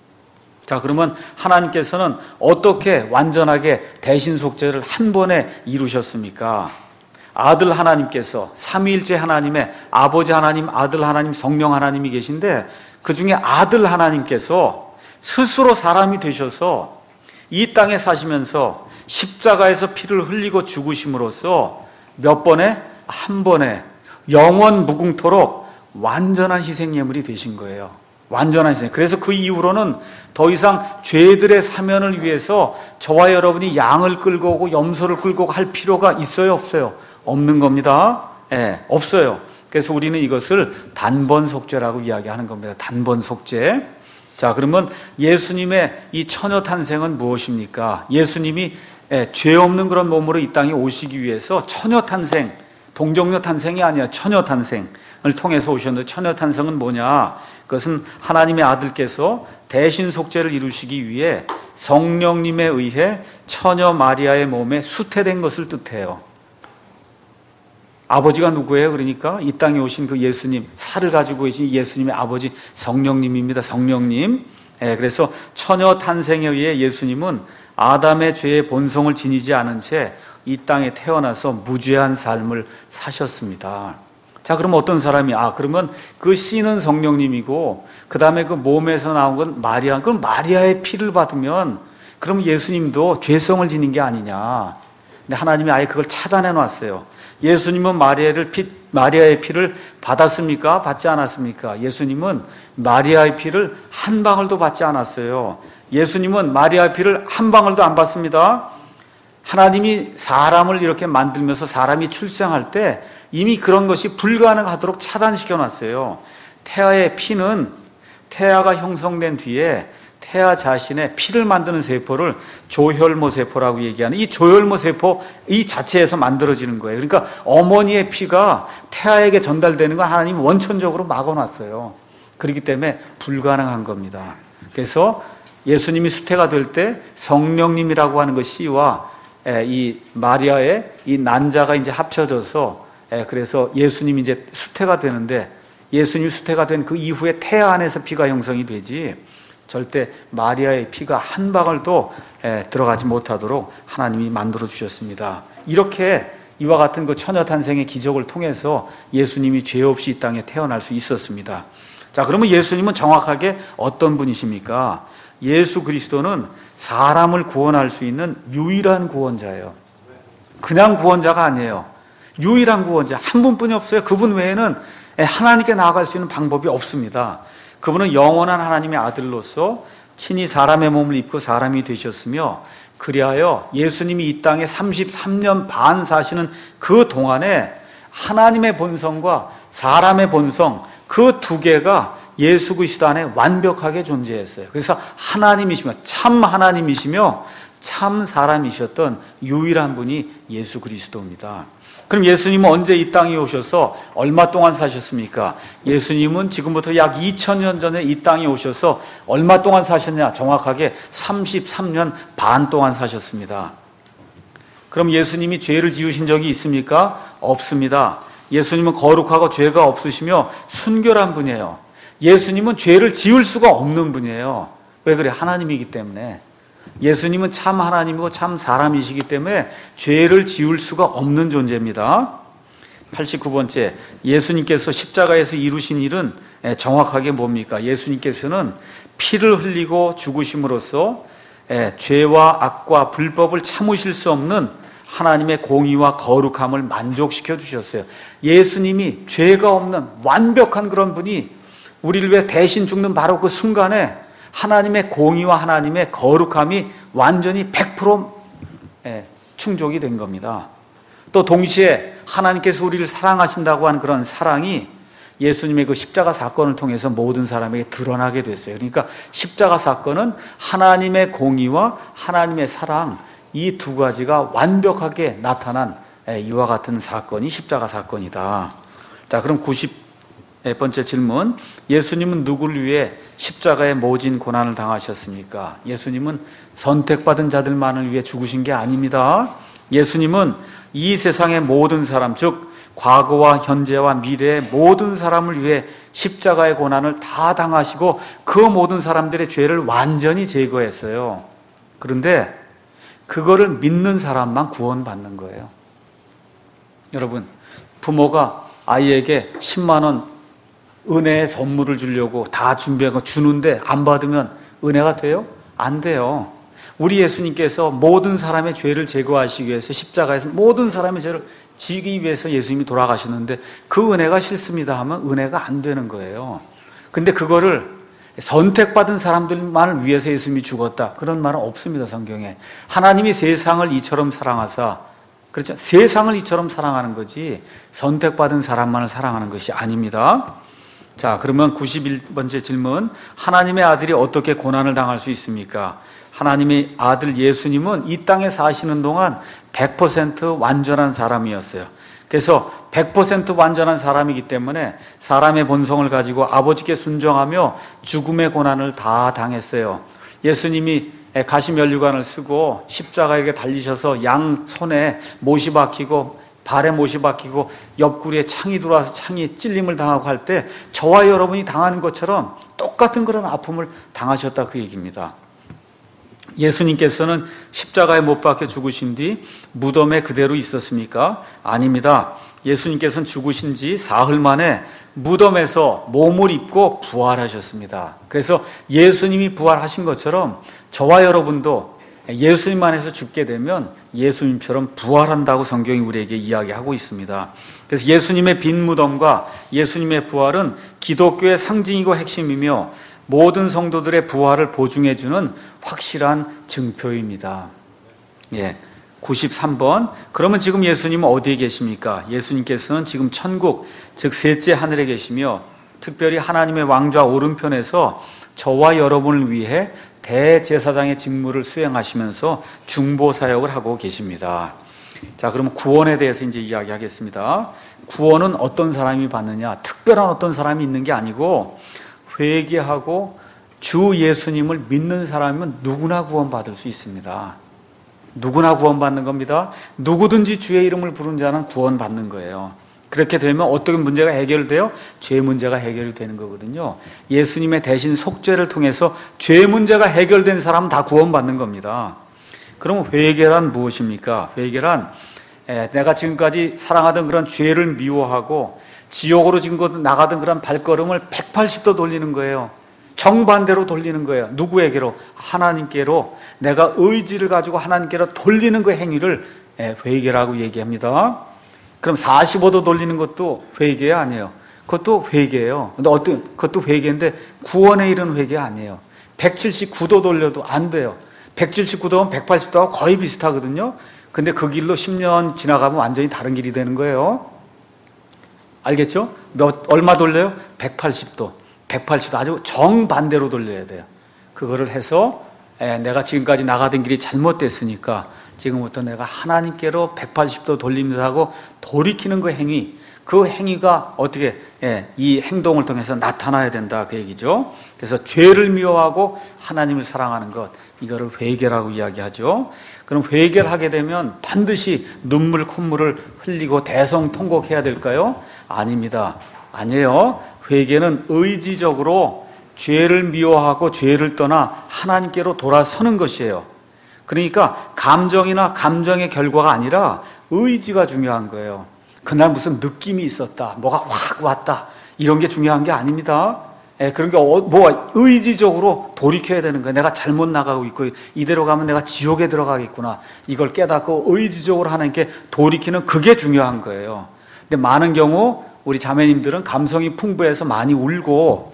자, 그러면 하나님께서는 어떻게 완전하게 대신속죄를 한 번에 이루셨습니까? 아들 하나님께서 삼위일체 하나님의 아버지 하나님, 아들 하나님, 성령 하나님이 계신데 그 중에 아들 하나님께서 스스로 사람이 되셔서 이 땅에 사시면서 십자가에서 피를 흘리고 죽으심으로써 몇 번에? 한 번에 영원 무궁토록 완전한 희생예물이 되신 거예요. 완전한 희생. 그래서 그 이후로는 더 이상 죄들의 사면을 위해서 저와 여러분이 양을 끌고 오고 염소를 끌고 오고 할 필요가 있어요? 없어요? 없는 겁니다. 예, 없어요. 그래서 우리는 이것을 단번 속죄라고 이야기하는 겁니다. 단번 속죄. 자, 그러면 예수님의 이 처녀 탄생은 무엇입니까? 예수님이 예, 죄 없는 그런 몸으로 이 땅에 오시기 위해서 처녀 탄생, 동정녀 탄생이 아니라 처녀 탄생을 통해서 오셨는데, 처녀 탄생은 뭐냐? 그것은 하나님의 아들께서 대신 속죄를 이루시기 위해 성령님에 의해 처녀 마리아의 몸에 수태된 것을 뜻해요. 아버지가 누구예요? 그러니까 이 땅에 오신 그 예수님, 살을 가지고 계신 예수님의 아버지 성령님입니다. 성령님. 예, 그래서 처녀 탄생에 의해 예수님은 아담의 죄의 본성을 지니지 않은 채 이 땅에 태어나서 무죄한 삶을 사셨습니다. 자, 그럼 어떤 사람이, 아, 그러면 그 씨는 성령님이고 그 다음에 그 몸에서 나온 건 마리아, 그럼 마리아의 피를 받으면 그럼 예수님도 죄성을 지닌 게 아니냐. 근데 하나님이 아예 그걸 차단해 놨어요. 예수님은 마리아를 피, 마리아의 피를 받았습니까? 받지 않았습니까? 예수님은 마리아의 피를 한 방울도 받지 않았어요. 예수님은 마리아의 피를 한 방울도 안 받습니다. 하나님이 사람을 이렇게 만들면서 사람이 출생할 때 이미 그런 것이 불가능하도록 차단시켜 놨어요. 태아의 피는 태아가 형성된 뒤에 태아 자신의 피를 만드는 세포를 조혈모 세포라고 얘기하는 이 조혈모 세포 이 자체에서 만들어지는 거예요. 그러니까 어머니의 피가 태아에게 전달되는 건 하나님이 원천적으로 막아놨어요. 그렇기 때문에 불가능한 겁니다. 그래서 예수님이 수태가 될 때 성령님이라고 하는 것 씨와 이 마리아의 이 난자가 이제 합쳐져서 그래서 예수님이 이제 수태가 되는데, 예수님이 수태가 된 그 이후에 태아 안에서 피가 형성이 되지 절대 마리아의 피가 한 방울도 들어가지 못하도록 하나님이 만들어 주셨습니다. 이렇게 이와 같은 그 처녀 탄생의 기적을 통해서 예수님이 죄 없이 이 땅에 태어날 수 있었습니다. 자, 그러면 예수님은 정확하게 어떤 분이십니까? 예수 그리스도는 사람을 구원할 수 있는 유일한 구원자예요. 그냥 구원자가 아니에요. 유일한 구원자, 한 분뿐이 없어요. 그분 외에는 하나님께 나아갈 수 있는 방법이 없습니다. 그분은 영원한 하나님의 아들로서 친히 사람의 몸을 입고 사람이 되셨으며, 그리하여 예수님이 이 땅에 삼십삼 년 반 사시는 그 동안에 하나님의 본성과 사람의 본성, 그 두 개가 예수 그리스도 안에 완벽하게 존재했어요. 그래서 하나님이시며 참 하나님이시며 참 사람이셨던 유일한 분이 예수 그리스도입니다. 그럼 예수님은 언제 이 땅에 오셔서 얼마 동안 사셨습니까? 예수님은 지금부터 약 이천 년 전에 이 땅에 오셔서 얼마 동안 사셨냐? 정확하게 삼십삼 년 반 동안 사셨습니다. 그럼 예수님이 죄를 지으신 적이 있습니까? 없습니다. 예수님은 거룩하고 죄가 없으시며 순결한 분이에요. 예수님은 죄를 지을 수가 없는 분이에요. 왜 그래? 하나님이기 때문에. 예수님은 참 하나님이고 참 사람이시기 때문에 죄를 지을 수가 없는 존재입니다. 팔십구 번째, 예수님께서 십자가에서 이루신 일은 정확하게 뭡니까? 예수님께서는 피를 흘리고 죽으심으로써 죄와 악과 불법을 참으실 수 없는 하나님의 공의와 거룩함을 만족시켜 주셨어요. 예수님이 죄가 없는 완벽한 그런 분이 우리를 위해 대신 죽는 바로 그 순간에 하나님의 공의와 하나님의 거룩함이 완전히 백 퍼센트 충족이 된 겁니다. 또 동시에 하나님께서 우리를 사랑하신다고 한 그런 사랑이 예수님의 그 십자가 사건을 통해서 모든 사람에게 드러나게 됐어요. 그러니까 십자가 사건은 하나님의 공의와 하나님의 사랑, 이 두 가지가 완벽하게 나타난 이와 같은 사건이 십자가 사건이다. 자, 그럼 구십 번째 질문, 예수님은 누구를 위해 십자가에 모진 고난을 당하셨습니까? 예수님은 선택받은 자들만을 위해 죽으신 게 아닙니다. 예수님은 이 세상의 모든 사람, 즉 과거와 현재와 미래의 모든 사람을 위해 십자가의 고난을 다 당하시고 그 모든 사람들의 죄를 완전히 제거했어요. 그런데 그거를 믿는 사람만 구원받는 거예요. 여러분, 부모가 아이에게 십만 원 은혜의 선물을 주려고 다 준비하고 주는데 안 받으면 은혜가 돼요? 안 돼요. 우리 예수님께서 모든 사람의 죄를 제거하시기 위해서 십자가에서 모든 사람의 죄를 지기 위해서 예수님이 돌아가셨는데 그 은혜가 싫습니다 하면 은혜가 안 되는 거예요. 근데 그거를 선택받은 사람들만을 위해서 예수님이 죽었다, 그런 말은 없습니다, 성경에. 하나님이 세상을 이처럼 사랑하사, 그렇죠? 세상을 이처럼 사랑하는 거지 선택받은 사람만을 사랑하는 것이 아닙니다. 자, 그러면 구십일 번째 질문, 하나님의 아들이 어떻게 고난을 당할 수 있습니까? 하나님의 아들 예수님은 이 땅에 사시는 동안 백 퍼센트 완전한 사람이었어요. 그래서 백 퍼센트 완전한 사람이기 때문에 사람의 본성을 가지고 아버지께 순종하며 죽음의 고난을 다 당했어요. 예수님이 가시면류관을 쓰고 십자가에 이렇게 달리셔서 양 손에 못이 박히고 발에 못이 박히고 옆구리에 창이 들어와서 창이 찔림을 당하고 할 때 저와 여러분이 당하는 것처럼 똑같은 그런 아픔을 당하셨다, 그 얘기입니다. 예수님께서는 십자가에 못 박혀 죽으신 뒤 무덤에 그대로 있었습니까? 아닙니다. 예수님께서는 죽으신 지 사흘 만에 무덤에서 몸을 입고 부활하셨습니다. 그래서 예수님이 부활하신 것처럼 저와 여러분도 예수님 안에서 죽게 되면 예수님처럼 부활한다고 성경이 우리에게 이야기하고 있습니다. 그래서 예수님의 빈 무덤과 예수님의 부활은 기독교의 상징이고 핵심이며 모든 성도들의 부활을 보증해주는 확실한 증표입니다. 예, 구십삼 번, 그러면 지금 예수님은 어디에 계십니까? 예수님께서는 지금 천국, 즉 셋째 하늘에 계시며 특별히 하나님의 왕좌 오른편에서 저와 여러분을 위해 대제사장의 직무를 수행하시면서 중보 사역을 하고 계십니다. 자, 그러면 구원에 대해서 이제 이야기하겠습니다. 구원은 어떤 사람이 받느냐? 특별한 어떤 사람이 있는 게 아니고 회개하고 주 예수님을 믿는 사람이면 누구나 구원받을 수 있습니다. 누구나 구원받는 겁니다. 누구든지 주의 이름을 부른 자는 구원받는 거예요. 그렇게 되면 어떻게 문제가 해결돼요? 죄 문제가 해결이 되는 거거든요. 예수님의 대신 속죄를 통해서 죄 문제가 해결된 사람은 다 구원받는 겁니다. 그럼 회개란 무엇입니까? 회개란 내가 지금까지 사랑하던 그런 죄를 미워하고 지옥으로 지금 나가던 그런 발걸음을 백팔십 도 돌리는 거예요. 정반대로 돌리는 거예요. 누구에게로? 하나님께로. 내가 의지를 가지고 하나님께로 돌리는 그 행위를 회개라고 얘기합니다. 그럼 사십오 도 돌리는 것도 회개 아니에요. 그것도 회개예요. 근데 어떤, 그것도 회개인데 구원에 이른 회개 아니에요. 백칠십구 도 돌려도 안 돼요. 백칠십구 도면 백팔십 도하고 거의 비슷하거든요. 근데 그 길로 십 년 지나가면 완전히 다른 길이 되는 거예요. 알겠죠? 몇, 얼마 돌려요? 백팔십 도. 백팔십 도 아주 정반대로 돌려야 돼요. 그거를 해서 에, 내가 지금까지 나가던 길이 잘못됐으니까 지금부터 내가 하나님께로 백팔십 도 돌리면서 하고 돌이키는 그 행위, 그 행위가 어떻게 예, 이 행동을 통해서 나타나야 된다, 그 얘기죠. 그래서 죄를 미워하고 하나님을 사랑하는 것, 이거를 회개라고 이야기하죠. 그럼 회개를 하게 되면 반드시 눈물 콧물을 흘리고 대성통곡해야 될까요? 아닙니다. 아니에요. 회개는 의지적으로 죄를 미워하고 죄를 떠나 하나님께로 돌아서는 것이에요. 그러니까 감정이나 감정의 결과가 아니라 의지가 중요한 거예요. 그날 무슨 느낌이 있었다, 뭐가 확 왔다, 이런 게 중요한 게 아닙니다. 예, 그런 게 뭐 의지적으로 돌이켜야 되는 거예요. 내가 잘못 나가고 있고 이대로 가면 내가 지옥에 들어가겠구나, 이걸 깨닫고 의지적으로 하나님께 돌이키는, 그게 중요한 거예요. 근데 많은 경우 우리 자매님들은 감성이 풍부해서 많이 울고,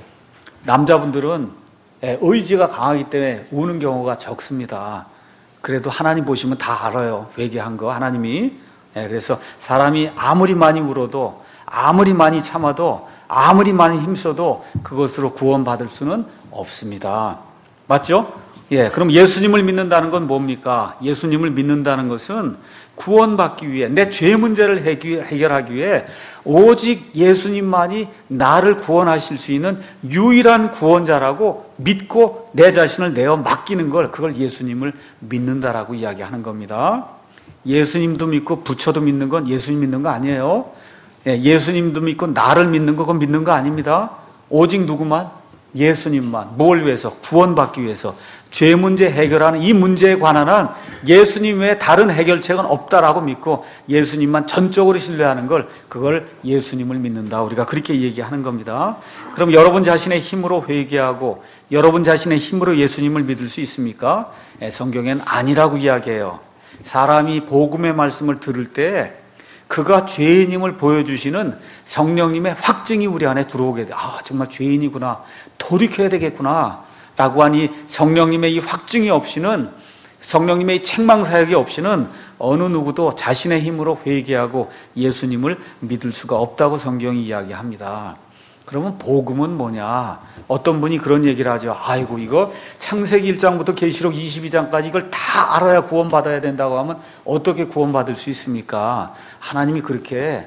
남자분들은 의지가 강하기 때문에 우는 경우가 적습니다. 그래도 하나님 보시면 다 알아요, 회개한 거 하나님이. 그래서 사람이 아무리 많이 울어도, 아무리 많이 참아도, 아무리 많이 힘써도 그것으로 구원받을 수는 없습니다. 맞죠? 예, 그럼 예수님을 믿는다는 건 뭡니까? 예수님을 믿는다는 것은 구원받기 위해, 내 죄 문제를 해결하기 위해 오직 예수님만이 나를 구원하실 수 있는 유일한 구원자라고 믿고 내 자신을 내어 맡기는 걸, 그걸 예수님을 믿는다라고 이야기하는 겁니다. 예수님도 믿고 부처도 믿는 건 예수님 믿는 거 아니에요. 예수님도 믿고 나를 믿는 거, 그건 믿는 거 아닙니다. 오직 누구만? 예수님만. 뭘 위해서? 구원받기 위해서. 죄 문제 해결하는 이 문제에 관한 한 예수님 외에 다른 해결책은 없다라고 믿고 예수님만 전적으로 신뢰하는 걸, 그걸 예수님을 믿는다, 우리가 그렇게 얘기하는 겁니다. 그럼 여러분 자신의 힘으로 회개하고 여러분 자신의 힘으로 예수님을 믿을 수 있습니까? 성경엔 아니라고 이야기해요. 사람이 복음의 말씀을 들을 때 그가 죄인임을 보여주시는 성령님의 확증이 우리 안에 들어오게 돼. 아, 정말 죄인이구나, 돌이켜야 되겠구나 라고 하니, 성령님의 이 확증이 없이는, 성령님의 이 책망사역이 없이는 어느 누구도 자신의 힘으로 회개하고 예수님을 믿을 수가 없다고 성경이 이야기합니다. 그러면 복음은 뭐냐? 어떤 분이 그런 얘기를 하죠. 아이고, 이거 창세기 일 장부터 계시록 이십이 장까지 이걸 다 알아야 구원받아야 된다고 하면 어떻게 구원받을 수 있습니까? 하나님이 그렇게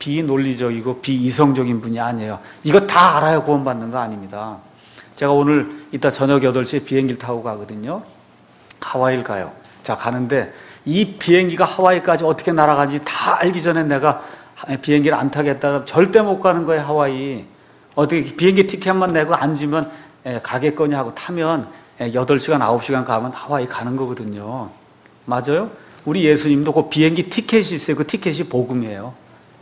비논리적이고 비이성적인 분이 아니에요. 이거 다 알아야 구원받는 거 아닙니다. 제가 오늘 이따 저녁 여덟 시에 비행기를 타고 가거든요. 하와이를 가요. 자, 가는데 이 비행기가 하와이까지 어떻게 날아가는지 다 알기 전에 내가 비행기를 안 타겠다 그러면 절대 못 가는 거예요, 하와이. 어떻게 비행기 티켓만 내고 앉으면 가겠거니 하고 타면 여덟 시간, 아홉 시간 가면 하와이 가는 거거든요. 맞아요? 우리 예수님도 그 비행기 티켓이 있어요. 그 티켓이 복음이에요.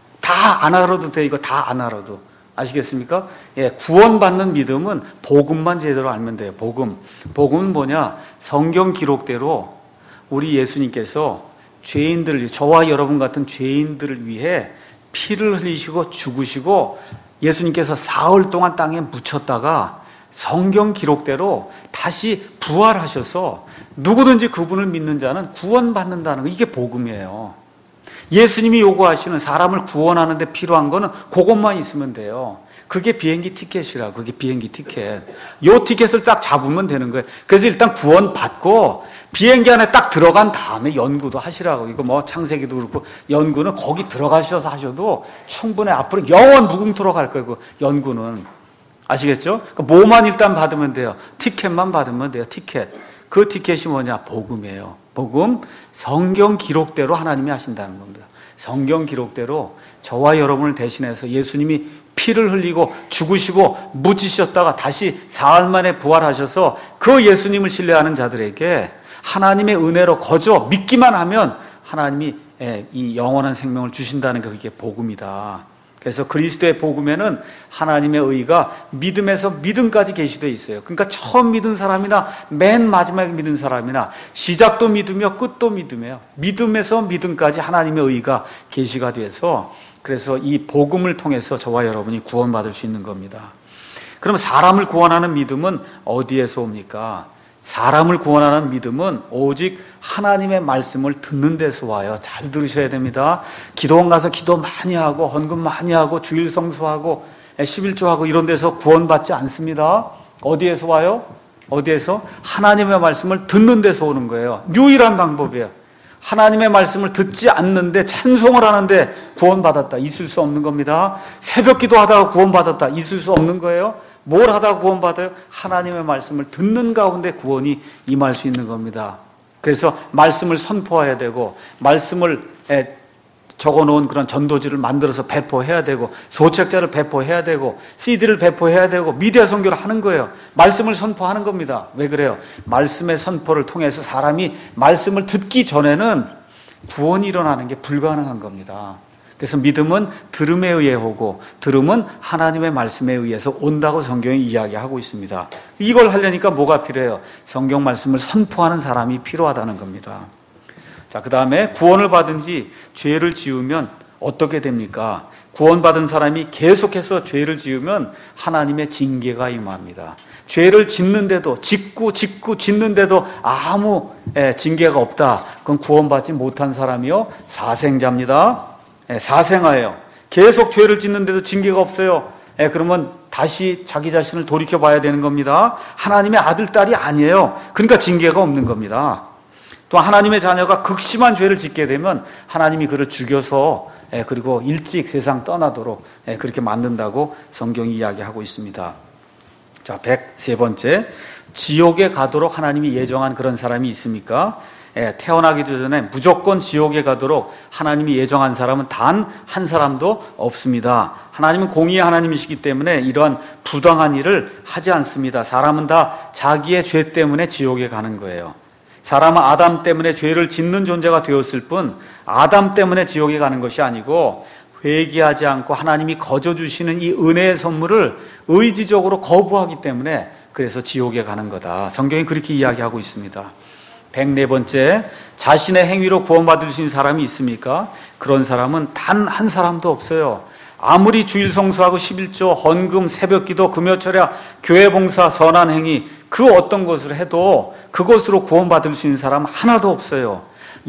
다 안 알아도 돼, 이거 다 안 알아도. 아시겠습니까? 예, 구원받는 믿음은 복음만 제대로 알면 돼요. 복음. 복음은 뭐냐? 성경 기록대로 우리 예수님께서 죄인들을, 저와 여러분 같은 죄인들을 위해 피를 흘리시고 죽으시고 예수님께서 사흘 동안 땅에 묻혔다가 성경 기록대로 다시 부활하셔서 누구든지 그분을 믿는 자는 구원받는다는 거, 이게 복음이에요. 예수님이 요구하시는 사람을 구원하는 데 필요한 거는 그것만 있으면 돼요. 그게 비행기 티켓이라, 그게 비행기 티켓. 요 티켓을 딱 잡으면 되는 거예요. 그래서 일단 구원받고 비행기 안에 딱 들어간 다음에 연구도 하시라고. 이거 뭐 창세기도 그렇고 연구는 거기 들어가셔서 하셔도 충분히 앞으로 영원 무궁토록 할 거예요. 그 연구는. 아시겠죠? 그러니까 뭐만 일단 받으면 돼요. 티켓만 받으면 돼요. 티켓. 그 티켓이 뭐냐? 복음이에요. 복음, 성경 기록대로 하나님이 하신다는 겁니다. 성경 기록대로 저와 여러분을 대신해서 예수님이 피를 흘리고 죽으시고 묻히셨다가 다시 사흘 만에 부활하셔서 그 예수님을 신뢰하는 자들에게 하나님의 은혜로 거저 믿기만 하면 하나님이 이 영원한 생명을 주신다는 게, 그게 복음이다. 그래서 그리스도의 복음에는 하나님의 의가 믿음에서 믿음까지 계시되어 있어요. 그러니까 처음 믿은 사람이나 맨 마지막에 믿은 사람이나 시작도 믿음이요 끝도 믿음이에요. 믿음에서 믿음까지 하나님의 의가 계시가 돼서, 그래서 이 복음을 통해서 저와 여러분이 구원받을 수 있는 겁니다. 그럼 사람을 구원하는 믿음은 어디에서 옵니까? 사람을 구원하는 믿음은 오직 하나님의 말씀을 듣는 데서 와요. 잘 들으셔야 됩니다. 기도원 가서 기도 많이 하고 헌금 많이 하고 주일 성수하고 십일조하고 이런 데서 구원받지 않습니다. 어디에서 와요? 어디에서? 하나님의 말씀을 듣는 데서 오는 거예요. 유일한 방법이에요. 하나님의 말씀을 듣지 않는데 찬송을 하는데 구원받았다, 있을 수 없는 겁니다. 새벽 기도하다가 구원받았다, 있을 수 없는 거예요. 뭘 하다가 구원받아요? 하나님의 말씀을 듣는 가운데 구원이 임할 수 있는 겁니다. 그래서 말씀을 선포해야 되고, 말씀을 적어놓은 그런 전도지를 만들어서 배포해야 되고, 소책자를 배포해야 되고, 씨디를 배포해야 되고, 미디어 선교를 하는 거예요. 말씀을 선포하는 겁니다. 왜 그래요? 말씀의 선포를 통해서 사람이 말씀을 듣기 전에는 구원이 일어나는 게 불가능한 겁니다. 그래서 믿음은 들음에 의해 오고, 들음은 하나님의 말씀에 의해서 온다고 성경이 이야기하고 있습니다. 이걸 하려니까 뭐가 필요해요? 성경 말씀을 선포하는 사람이 필요하다는 겁니다. 자, 그 다음에 구원을 받은 지 죄를 지으면 어떻게 됩니까? 구원받은 사람이 계속해서 죄를 지으면 하나님의 징계가 임합니다. 죄를 짓는데도, 짓고 짓고 짓는데도 아무 예, 징계가 없다. 그건 구원받지 못한 사람이요, 사생자입니다. 예, 사생아예요. 계속 죄를 짓는데도 징계가 없어요. 예, 그러면 다시 자기 자신을 돌이켜 봐야 되는 겁니다. 하나님의 아들, 딸이 아니에요. 그러니까 징계가 없는 겁니다. 또 하나님의 자녀가 극심한 죄를 짓게 되면 하나님이 그를 죽여서 그리고 일찍 세상 떠나도록 그렇게 만든다고 성경이 이야기하고 있습니다. 자, 백삼 번째, 지옥에 가도록 하나님이 예정한 그런 사람이 있습니까? 태어나기도 전에 무조건 지옥에 가도록 하나님이 예정한 사람은 단 한 사람도 없습니다. 하나님은 공의의 하나님이시기 때문에 이러한 부당한 일을 하지 않습니다. 사람은 다 자기의 죄 때문에 지옥에 가는 거예요. 사람은 아담 때문에 죄를 짓는 존재가 되었을 뿐 아담 때문에 지옥에 가는 것이 아니고, 회개하지 않고 하나님이 거저 주시는 이 은혜의 선물을 의지적으로 거부하기 때문에 그래서 지옥에 가는 거다. 성경이 그렇게 이야기하고 있습니다. 백사 번째, 자신의 행위로 구원받을 수 있는 사람이 있습니까? 그런 사람은 단 한 사람도 없어요. 아무리 주일 성수하고 십일조, 헌금, 새벽기도, 금요철야, 교회 봉사, 선한 행위, 그 어떤 것을 해도 그것으로 구원받을 수 있는 사람 하나도 없어요.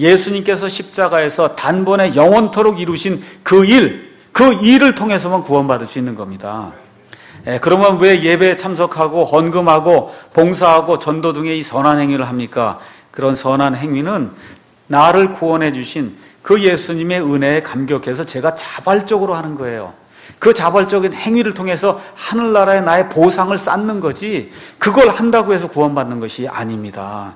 예수님께서 십자가에서 단번에 영원토록 이루신 그 일, 그 일을 통해서만 구원받을 수 있는 겁니다. 예, 그러면 왜 예배에 참석하고 헌금하고 봉사하고 전도 등의 이 선한 행위를 합니까? 그런 선한 행위는 나를 구원해 주신 그 예수님의 은혜에 감격해서 제가 자발적으로 하는 거예요. 그 자발적인 행위를 통해서 하늘나라에 나의 보상을 쌓는 거지, 그걸 한다고 해서 구원받는 것이 아닙니다.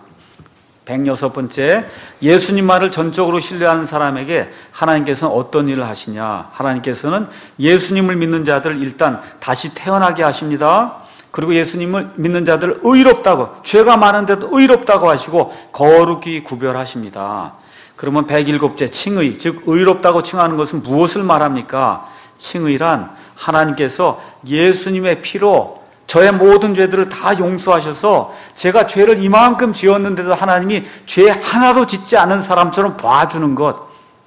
백육 번째, 예수님만을 전적으로 신뢰하는 사람에게 하나님께서는 어떤 일을 하시냐? 하나님께서는 예수님을 믿는 자들을 일단 다시 태어나게 하십니다. 그리고 예수님을 믿는 자들을 의롭다고, 죄가 많은데도 의롭다고 하시고 거룩히 구별하십니다. 그러면 백일곱째, 칭의, 즉 의롭다고 칭하는 것은 무엇을 말합니까? 칭의란 하나님께서 예수님의 피로 저의 모든 죄들을 다 용서하셔서 제가 죄를 이만큼 지었는데도 하나님이 죄 하나도 짓지 않은 사람처럼 봐주는 것,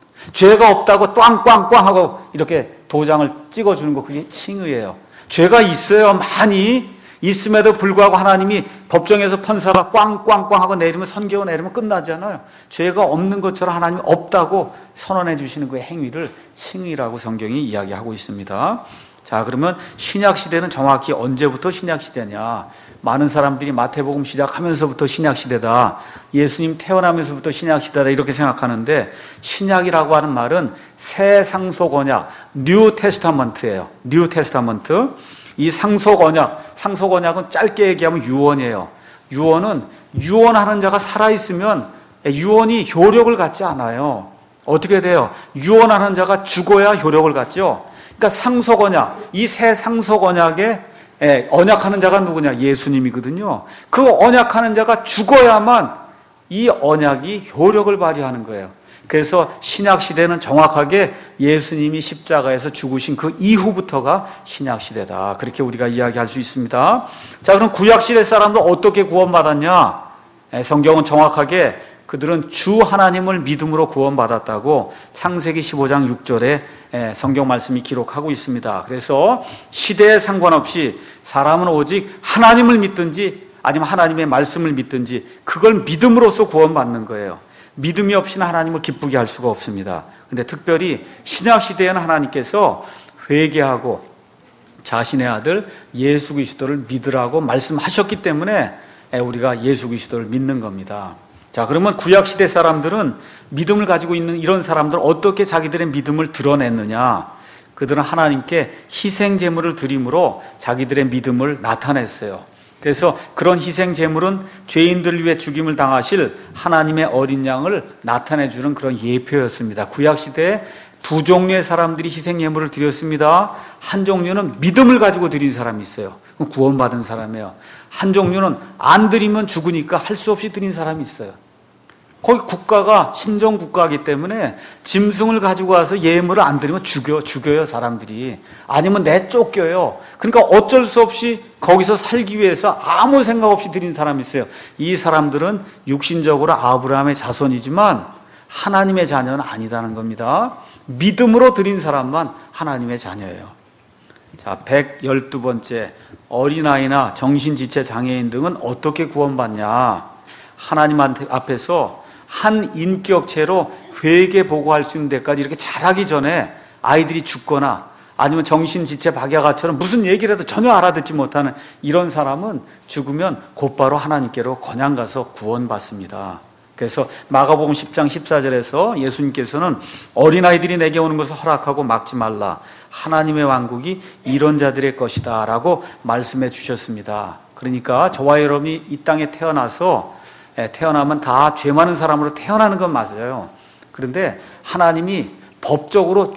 죄가 없다고 꽝꽝꽝 하고 이렇게 도장을 찍어주는 것, 그게 칭의예요. 죄가 있어요, 많이. 있음에도 불구하고 하나님이 법정에서 판사가 꽝꽝꽝 하고 내리면, 선고가 내리면 끝나잖아요. 죄가 없는 것처럼 하나님이 없다고 선언해 주시는 그 행위를 칭의라고 성경이 이야기하고 있습니다. 자, 그러면 신약시대는 정확히 언제부터 신약시대냐? 많은 사람들이 마태복음 시작하면서부터 신약시대다, 예수님 태어나면서부터 신약시대다 이렇게 생각하는데, 신약이라고 하는 말은 새 상속 언약, 뉴 테스타먼트예요. 뉴 테스타먼트. 이 상속 언약, 상속 언약은 짧게 얘기하면 유언이에요. 유언은 유언하는 자가 살아있으면 유언이 효력을 갖지 않아요. 어떻게 돼요? 유언하는 자가 죽어야 효력을 갖죠. 그러니까 상속 언약, 이 새 상속 언약에 언약하는 자가 누구냐? 예수님이거든요. 그 언약하는 자가 죽어야만 이 언약이 효력을 발휘하는 거예요. 그래서 신약시대는 정확하게 예수님이 십자가에서 죽으신 그 이후부터가 신약시대다, 그렇게 우리가 이야기할 수 있습니다. 자, 그럼 구약시대 사람도 어떻게 구원받았냐? 성경은 정확하게 그들은 주 하나님을 믿음으로 구원받았다고 창세기 십오장 육절에 성경 말씀이 기록하고 있습니다. 그래서 시대에 상관없이 사람은 오직 하나님을 믿든지 아니면 하나님의 말씀을 믿든지 그걸 믿음으로써 구원받는 거예요. 믿음이 없이는 하나님을 기쁘게 할 수가 없습니다. 근데 특별히 신약시대에는 하나님께서 회개하고 자신의 아들 예수 그리스도를 믿으라고 말씀하셨기 때문에 우리가 예수 그리스도를 믿는 겁니다. 자, 그러면 구약시대 사람들은 믿음을 가지고 있는 이런 사람들은 어떻게 자기들의 믿음을 드러냈느냐? 그들은 하나님께 희생 제물을 드림으로 자기들의 믿음을 나타냈어요. 그래서 그런 희생 제물은 죄인들을 위해 죽임을 당하실 하나님의 어린 양을 나타내 주는 그런 예표였습니다. 구약 시대에 두 종류의 사람들이 희생 예물을 드렸습니다. 한 종류는 믿음을 가지고 드린 사람이 있어요. 구원받은 사람이에요. 한 종류는 안 드리면 죽으니까 할 수 없이 드린 사람이 있어요. 거기 국가가 신정 국가이기 때문에 짐승을 가지고 와서 예물을 안 드리면 죽여, 죽여요, 사람들이. 아니면 내쫓겨요. 그러니까 어쩔 수 없이 거기서 살기 위해서 아무 생각 없이 드린 사람이 있어요. 이 사람들은 육신적으로 아브라함의 자손이지만 하나님의 자녀는 아니다는 겁니다. 믿음으로 드린 사람만 하나님의 자녀예요. 자, 백십이 번째, 어린아이나 정신지체 장애인 등은 어떻게 구원받냐? 하나님 앞에서 한 인격체로 회개 보고할 수 있는 데까지 이렇게 자라기 전에 아이들이 죽거나 아니면 정신지체 박야가처럼 무슨 얘기를 해도 전혀 알아듣지 못하는 이런 사람은 죽으면 곧바로 하나님께로 그냥 가서 구원받습니다. 그래서 마가복음 십 장 십사 절에서 예수님께서는 어린아이들이 내게 오는 것을 허락하고 막지 말라. 하나님의 왕국이 이런 자들의 것이다 라고 말씀해 주셨습니다. 그러니까 저와 여러분이 이 땅에 태어나서 태어나면 다 죄 많은 사람으로 태어나는 건 맞아요. 그런데 하나님이 법적으로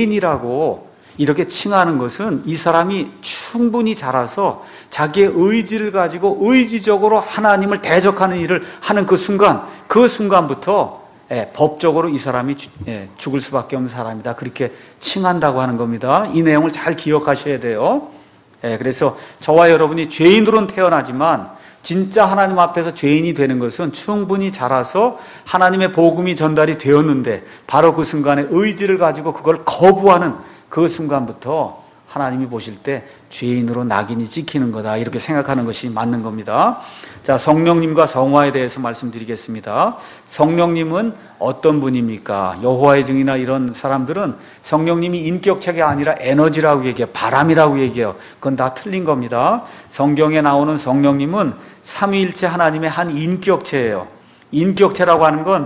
죄인이라고 이렇게 칭하는 것은 이 사람이 충분히 자라서 자기의 의지를 가지고 의지적으로 하나님을 대적하는 일을 하는 그 순간, 그 순간부터 예, 법적으로 이 사람이 주, 예, 죽을 수밖에 없는 사람이다. 그렇게 칭한다고 하는 겁니다. 이 내용을 잘 기억하셔야 돼요. 예, 그래서 저와 여러분이 죄인으로는 태어나지만 진짜 하나님 앞에서 죄인이 되는 것은 충분히 자라서 하나님의 복음이 전달이 되었는데 바로 그 순간에 의지를 가지고 그걸 거부하는 그 순간부터 하나님이 보실 때 죄인으로 낙인이 찍히는 거다, 이렇게 생각하는 것이 맞는 겁니다. 자, 성령님과 성화에 대해서 말씀드리겠습니다. 성령님은 어떤 분입니까? 여호와의 증인이나 이런 사람들은 성령님이 인격체가 아니라 에너지라고 얘기해요. 바람이라고 얘기해요. 그건 다 틀린 겁니다. 성경에 나오는 성령님은 삼위일체 하나님의 한 인격체예요. 인격체라고 하는 건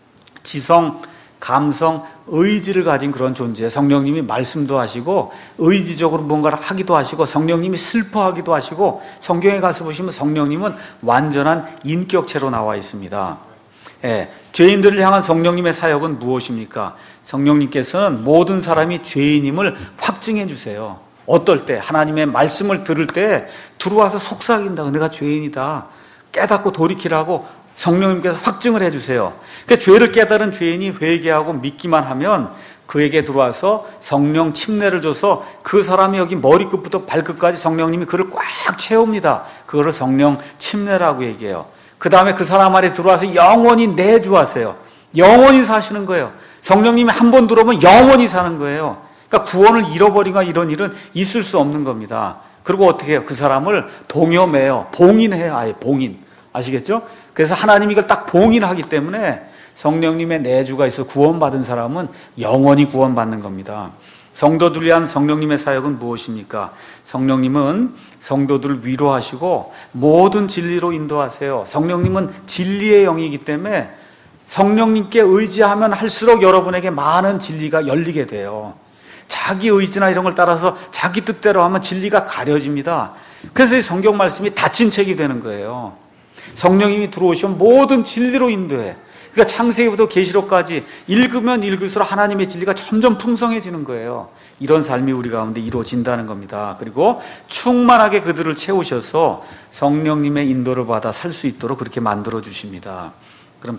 지성, 감성, 의지를 가진 그런 존재예요. 성령님이 말씀도 하시고 의지적으로 뭔가를 하기도 하시고 성령님이 슬퍼하기도 하시고 성경에 가서 보시면 성령님은 완전한 인격체로 나와 있습니다. 예, 죄인들을 향한 성령님의 사역은 무엇입니까? 성령님께서는 모든 사람이 죄인임을 확증해 주세요. 어떨 때? 하나님의 말씀을 들을 때 들어와서 속삭인다. 내가 죄인이다. 깨닫고 돌이키라고 성령님께서 확증을 해주세요. 그러니까 죄를 깨달은 죄인이 회개하고 믿기만 하면 그에게 들어와서 성령 침례를 줘서 그 사람이 여기 머리끝부터 발끝까지 성령님이 그를 꽉 채웁니다. 그거를 성령 침례라고 얘기해요. 그 다음에 그 사람 안에 들어와서 영원히 내주하세요. 영원히 사시는 거예요. 성령님이 한 번 들어오면 영원히 사는 거예요. 그러니까 구원을 잃어버리거나 이런 일은 있을 수 없는 겁니다. 그리고 어떻게 해요? 그 사람을 동여매요. 봉인해요. 아예 봉인. 아시겠죠? 그래서 하나님이 이걸 딱 봉인하기 때문에 성령님의 내주가 있어 구원받은 사람은 영원히 구원받는 겁니다. 성도들을 위한 성령님의 사역은 무엇입니까? 성령님은 성도들을 위로하시고 모든 진리로 인도하세요. 성령님은 진리의 영이기 때문에 성령님께 의지하면 할수록 여러분에게 많은 진리가 열리게 돼요. 자기 의지나 이런 걸 따라서 자기 뜻대로 하면 진리가 가려집니다. 그래서 이 성경 말씀이 닫힌 책이 되는 거예요. 성령님이 들어오시면 모든 진리로 인도해. 그러니까 창세기부터 계시록까지 읽으면 읽을수록 하나님의 진리가 점점 풍성해지는 거예요. 이런 삶이 우리 가운데 이루어진다는 겁니다. 그리고 충만하게 그들을 채우셔서 성령님의 인도를 받아 살 수 있도록 그렇게 만들어 주십니다. 그럼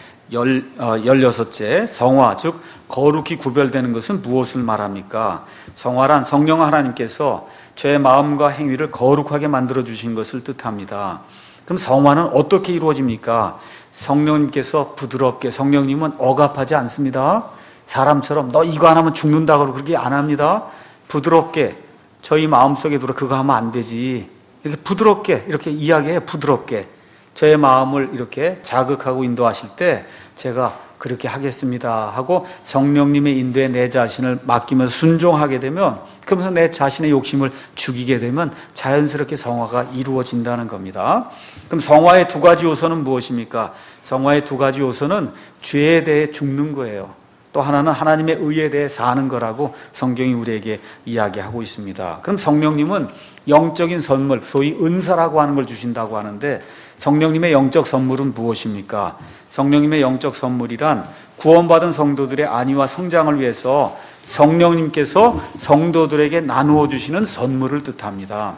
백십육째 성화, 즉 거룩히 구별되는 것은 무엇을 말합니까? 성화란 성령 하나님께서 제 마음과 행위를 거룩하게 만들어 주신 것을 뜻합니다. 그럼 성화는 어떻게 이루어집니까? 성령님께서 부드럽게, 성령님은 억압하지 않습니다. 사람처럼 너 이거 안 하면 죽는다고 그렇게 안 합니다. 부드럽게 저희 마음속에 들어 그거 하면 안 되지. 이렇게 부드럽게 이렇게 이야기해요. 부드럽게 저의 마음을 이렇게 자극하고 인도하실 때 제가 그렇게 하겠습니다 하고 성령님의 인도에 내 자신을 맡기면서 순종하게 되면, 그러면서 내 자신의 욕심을 죽이게 되면 자연스럽게 성화가 이루어진다는 겁니다. 그럼 성화의 두 가지 요소는 무엇입니까? 성화의 두 가지 요소는 죄에 대해 죽는 거예요. 또 하나는 하나님의 의에 대해 사는 거라고 성경이 우리에게 이야기하고 있습니다. 그럼 성령님은 영적인 선물, 소위 은사라고 하는 걸 주신다고 하는데, 성령님의 영적 선물은 무엇입니까? 성령님의 영적 선물이란 구원받은 성도들의 안위와 성장을 위해서 성령님께서 성도들에게 나누어 주시는 선물을 뜻합니다.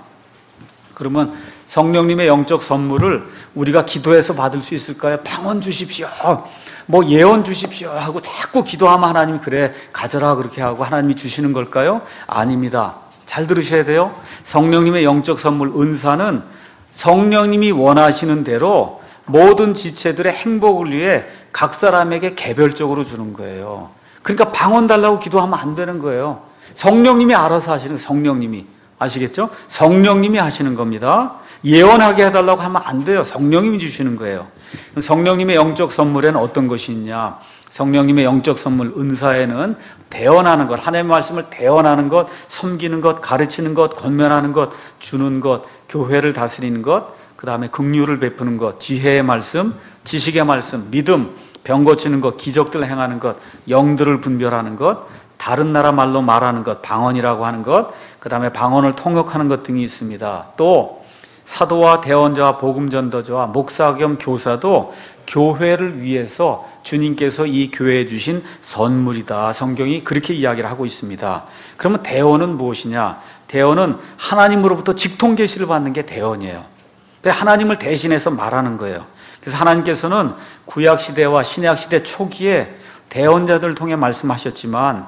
그러면 성령님의 영적 선물을 우리가 기도해서 받을 수 있을까요? 방언 주십시오, 뭐 예언 주십시오 하고 자꾸 기도하면 하나님이 그래 가져라 그렇게 하고 하나님이 주시는 걸까요? 아닙니다. 잘 들으셔야 돼요. 성령님의 영적 선물 은사는 성령님이 원하시는 대로 모든 지체들의 행복을 위해 각 사람에게 개별적으로 주는 거예요. 그러니까 방언 달라고 기도하면 안 되는 거예요. 성령님이 알아서 하시는, 성령님이 아시겠죠? 성령님이 하시는 겁니다. 예언하게 해달라고 하면 안 돼요. 성령님이 주시는 거예요. 성령님의 영적 선물에는 어떤 것이 있냐? 성령님의 영적 선물 은사에는 대언하는 것, 하나님의 말씀을 대언하는 것, 섬기는 것, 가르치는 것, 권면하는 것, 주는 것, 교회를 다스리는 것, 그 다음에 긍휼을 베푸는 것, 지혜의 말씀, 지식의 말씀, 믿음, 병 고치는 것, 기적들 행하는 것, 영들을 분별하는 것, 다른 나라 말로 말하는 것, 방언이라고 하는 것, 그 다음에 방언을 통역하는 것 등이 있습니다. 또 사도와 대언자와 복음전도자와 목사 겸 교사도 교회를 위해서 주님께서 이 교회에 주신 선물이다. 성경이 그렇게 이야기를 하고 있습니다. 그러면 대언은 무엇이냐? 대언은 하나님으로부터 직통 계시를 받는 게 대언이에요. 하나님을 대신해서 말하는 거예요. 그래서 하나님께서는 구약시대와 신약시대 초기에 대언자들을 통해 말씀하셨지만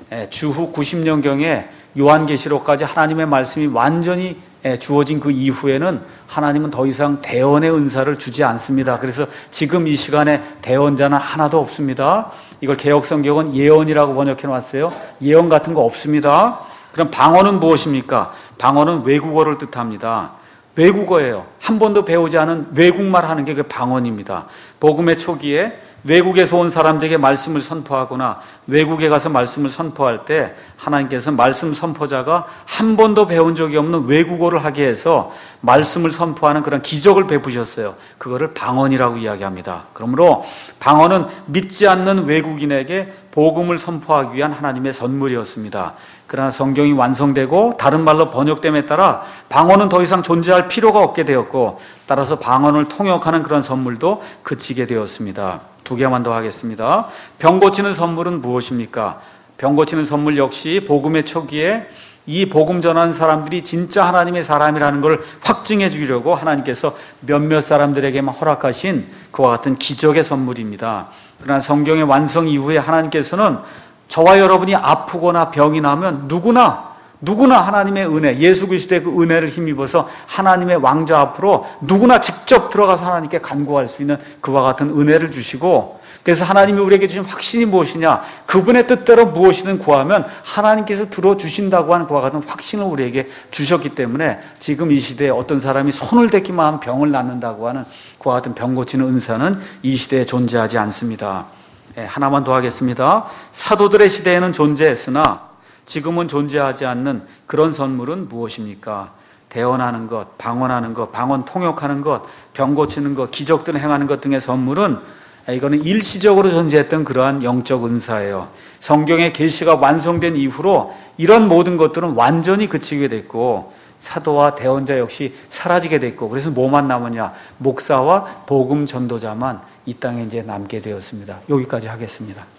주후 구십 년경에 요한계시록까지 하나님의 말씀이 완전히 주어진 그 이후에는 하나님은 더 이상 대언의 은사를 주지 않습니다. 그래서 지금 이 시간에 대언자는 하나도 없습니다. 이걸 개역성경은 예언이라고 번역해 놨어요. 예언 같은 거 없습니다. 그럼 방언은 무엇입니까? 방언은 외국어를 뜻합니다. 외국어예요. 한 번도 배우지 않은 외국말 하는 게 그 방언입니다. 복음의 초기에 외국에서 온 사람들에게 말씀을 선포하거나 외국에 가서 말씀을 선포할 때 하나님께서 말씀 선포자가 한 번도 배운 적이 없는 외국어를 하게 해서 말씀을 선포하는 그런 기적을 베푸셨어요. 그거를 방언이라고 이야기합니다. 그러므로 방언은 믿지 않는 외국인에게 복음을 선포하기 위한 하나님의 선물이었습니다. 그러나 성경이 완성되고 다른 말로 번역됨에 따라 방언은 더 이상 존재할 필요가 없게 되었고, 따라서 방언을 통역하는 그런 선물도 그치게 되었습니다. 두 개만 더 하겠습니다. 병 고치는 선물은 무엇입니까? 병 고치는 선물 역시 복음의 초기에 이 복음 전하는 사람들이 진짜 하나님의 사람이라는 걸 확증해 주려고 하나님께서 몇몇 사람들에게만 허락하신 그와 같은 기적의 선물입니다. 그러나 성경의 완성 이후에 하나님께서는 저와 여러분이 아프거나 병이 나면 누구나 누구나 하나님의 은혜, 예수 그리스도의 그 은혜를 힘입어서 하나님의 왕좌 앞으로 누구나 직접 들어가서 하나님께 간구할 수 있는 그와 같은 은혜를 주시고, 그래서 하나님이 우리에게 주신 확신이 무엇이냐? 그분의 뜻대로 무엇이든 구하면 하나님께서 들어주신다고 하는 그와 같은 확신을 우리에게 주셨기 때문에 지금 이 시대에 어떤 사람이 손을 대기만 하면 병을 낫는다고 하는 그와 같은 병 고치는 은사는 이 시대에 존재하지 않습니다. 네, 하나만 더 하겠습니다. 사도들의 시대에는 존재했으나 지금은 존재하지 않는 그런 선물은 무엇입니까? 대언하는 것, 방언하는 것, 방언 통역하는 것, 병 고치는 것, 기적들을 행하는 것 등의 선물은 이거는 일시적으로 존재했던 그러한 영적 은사예요. 성경의 계시가 완성된 이후로 이런 모든 것들은 완전히 그치게 됐고 사도와 대언자 역시 사라지게 됐고, 그래서 뭐만 남았냐? 목사와 복음 전도자만 이 땅에 이제 남게 되었습니다. 여기까지 하겠습니다.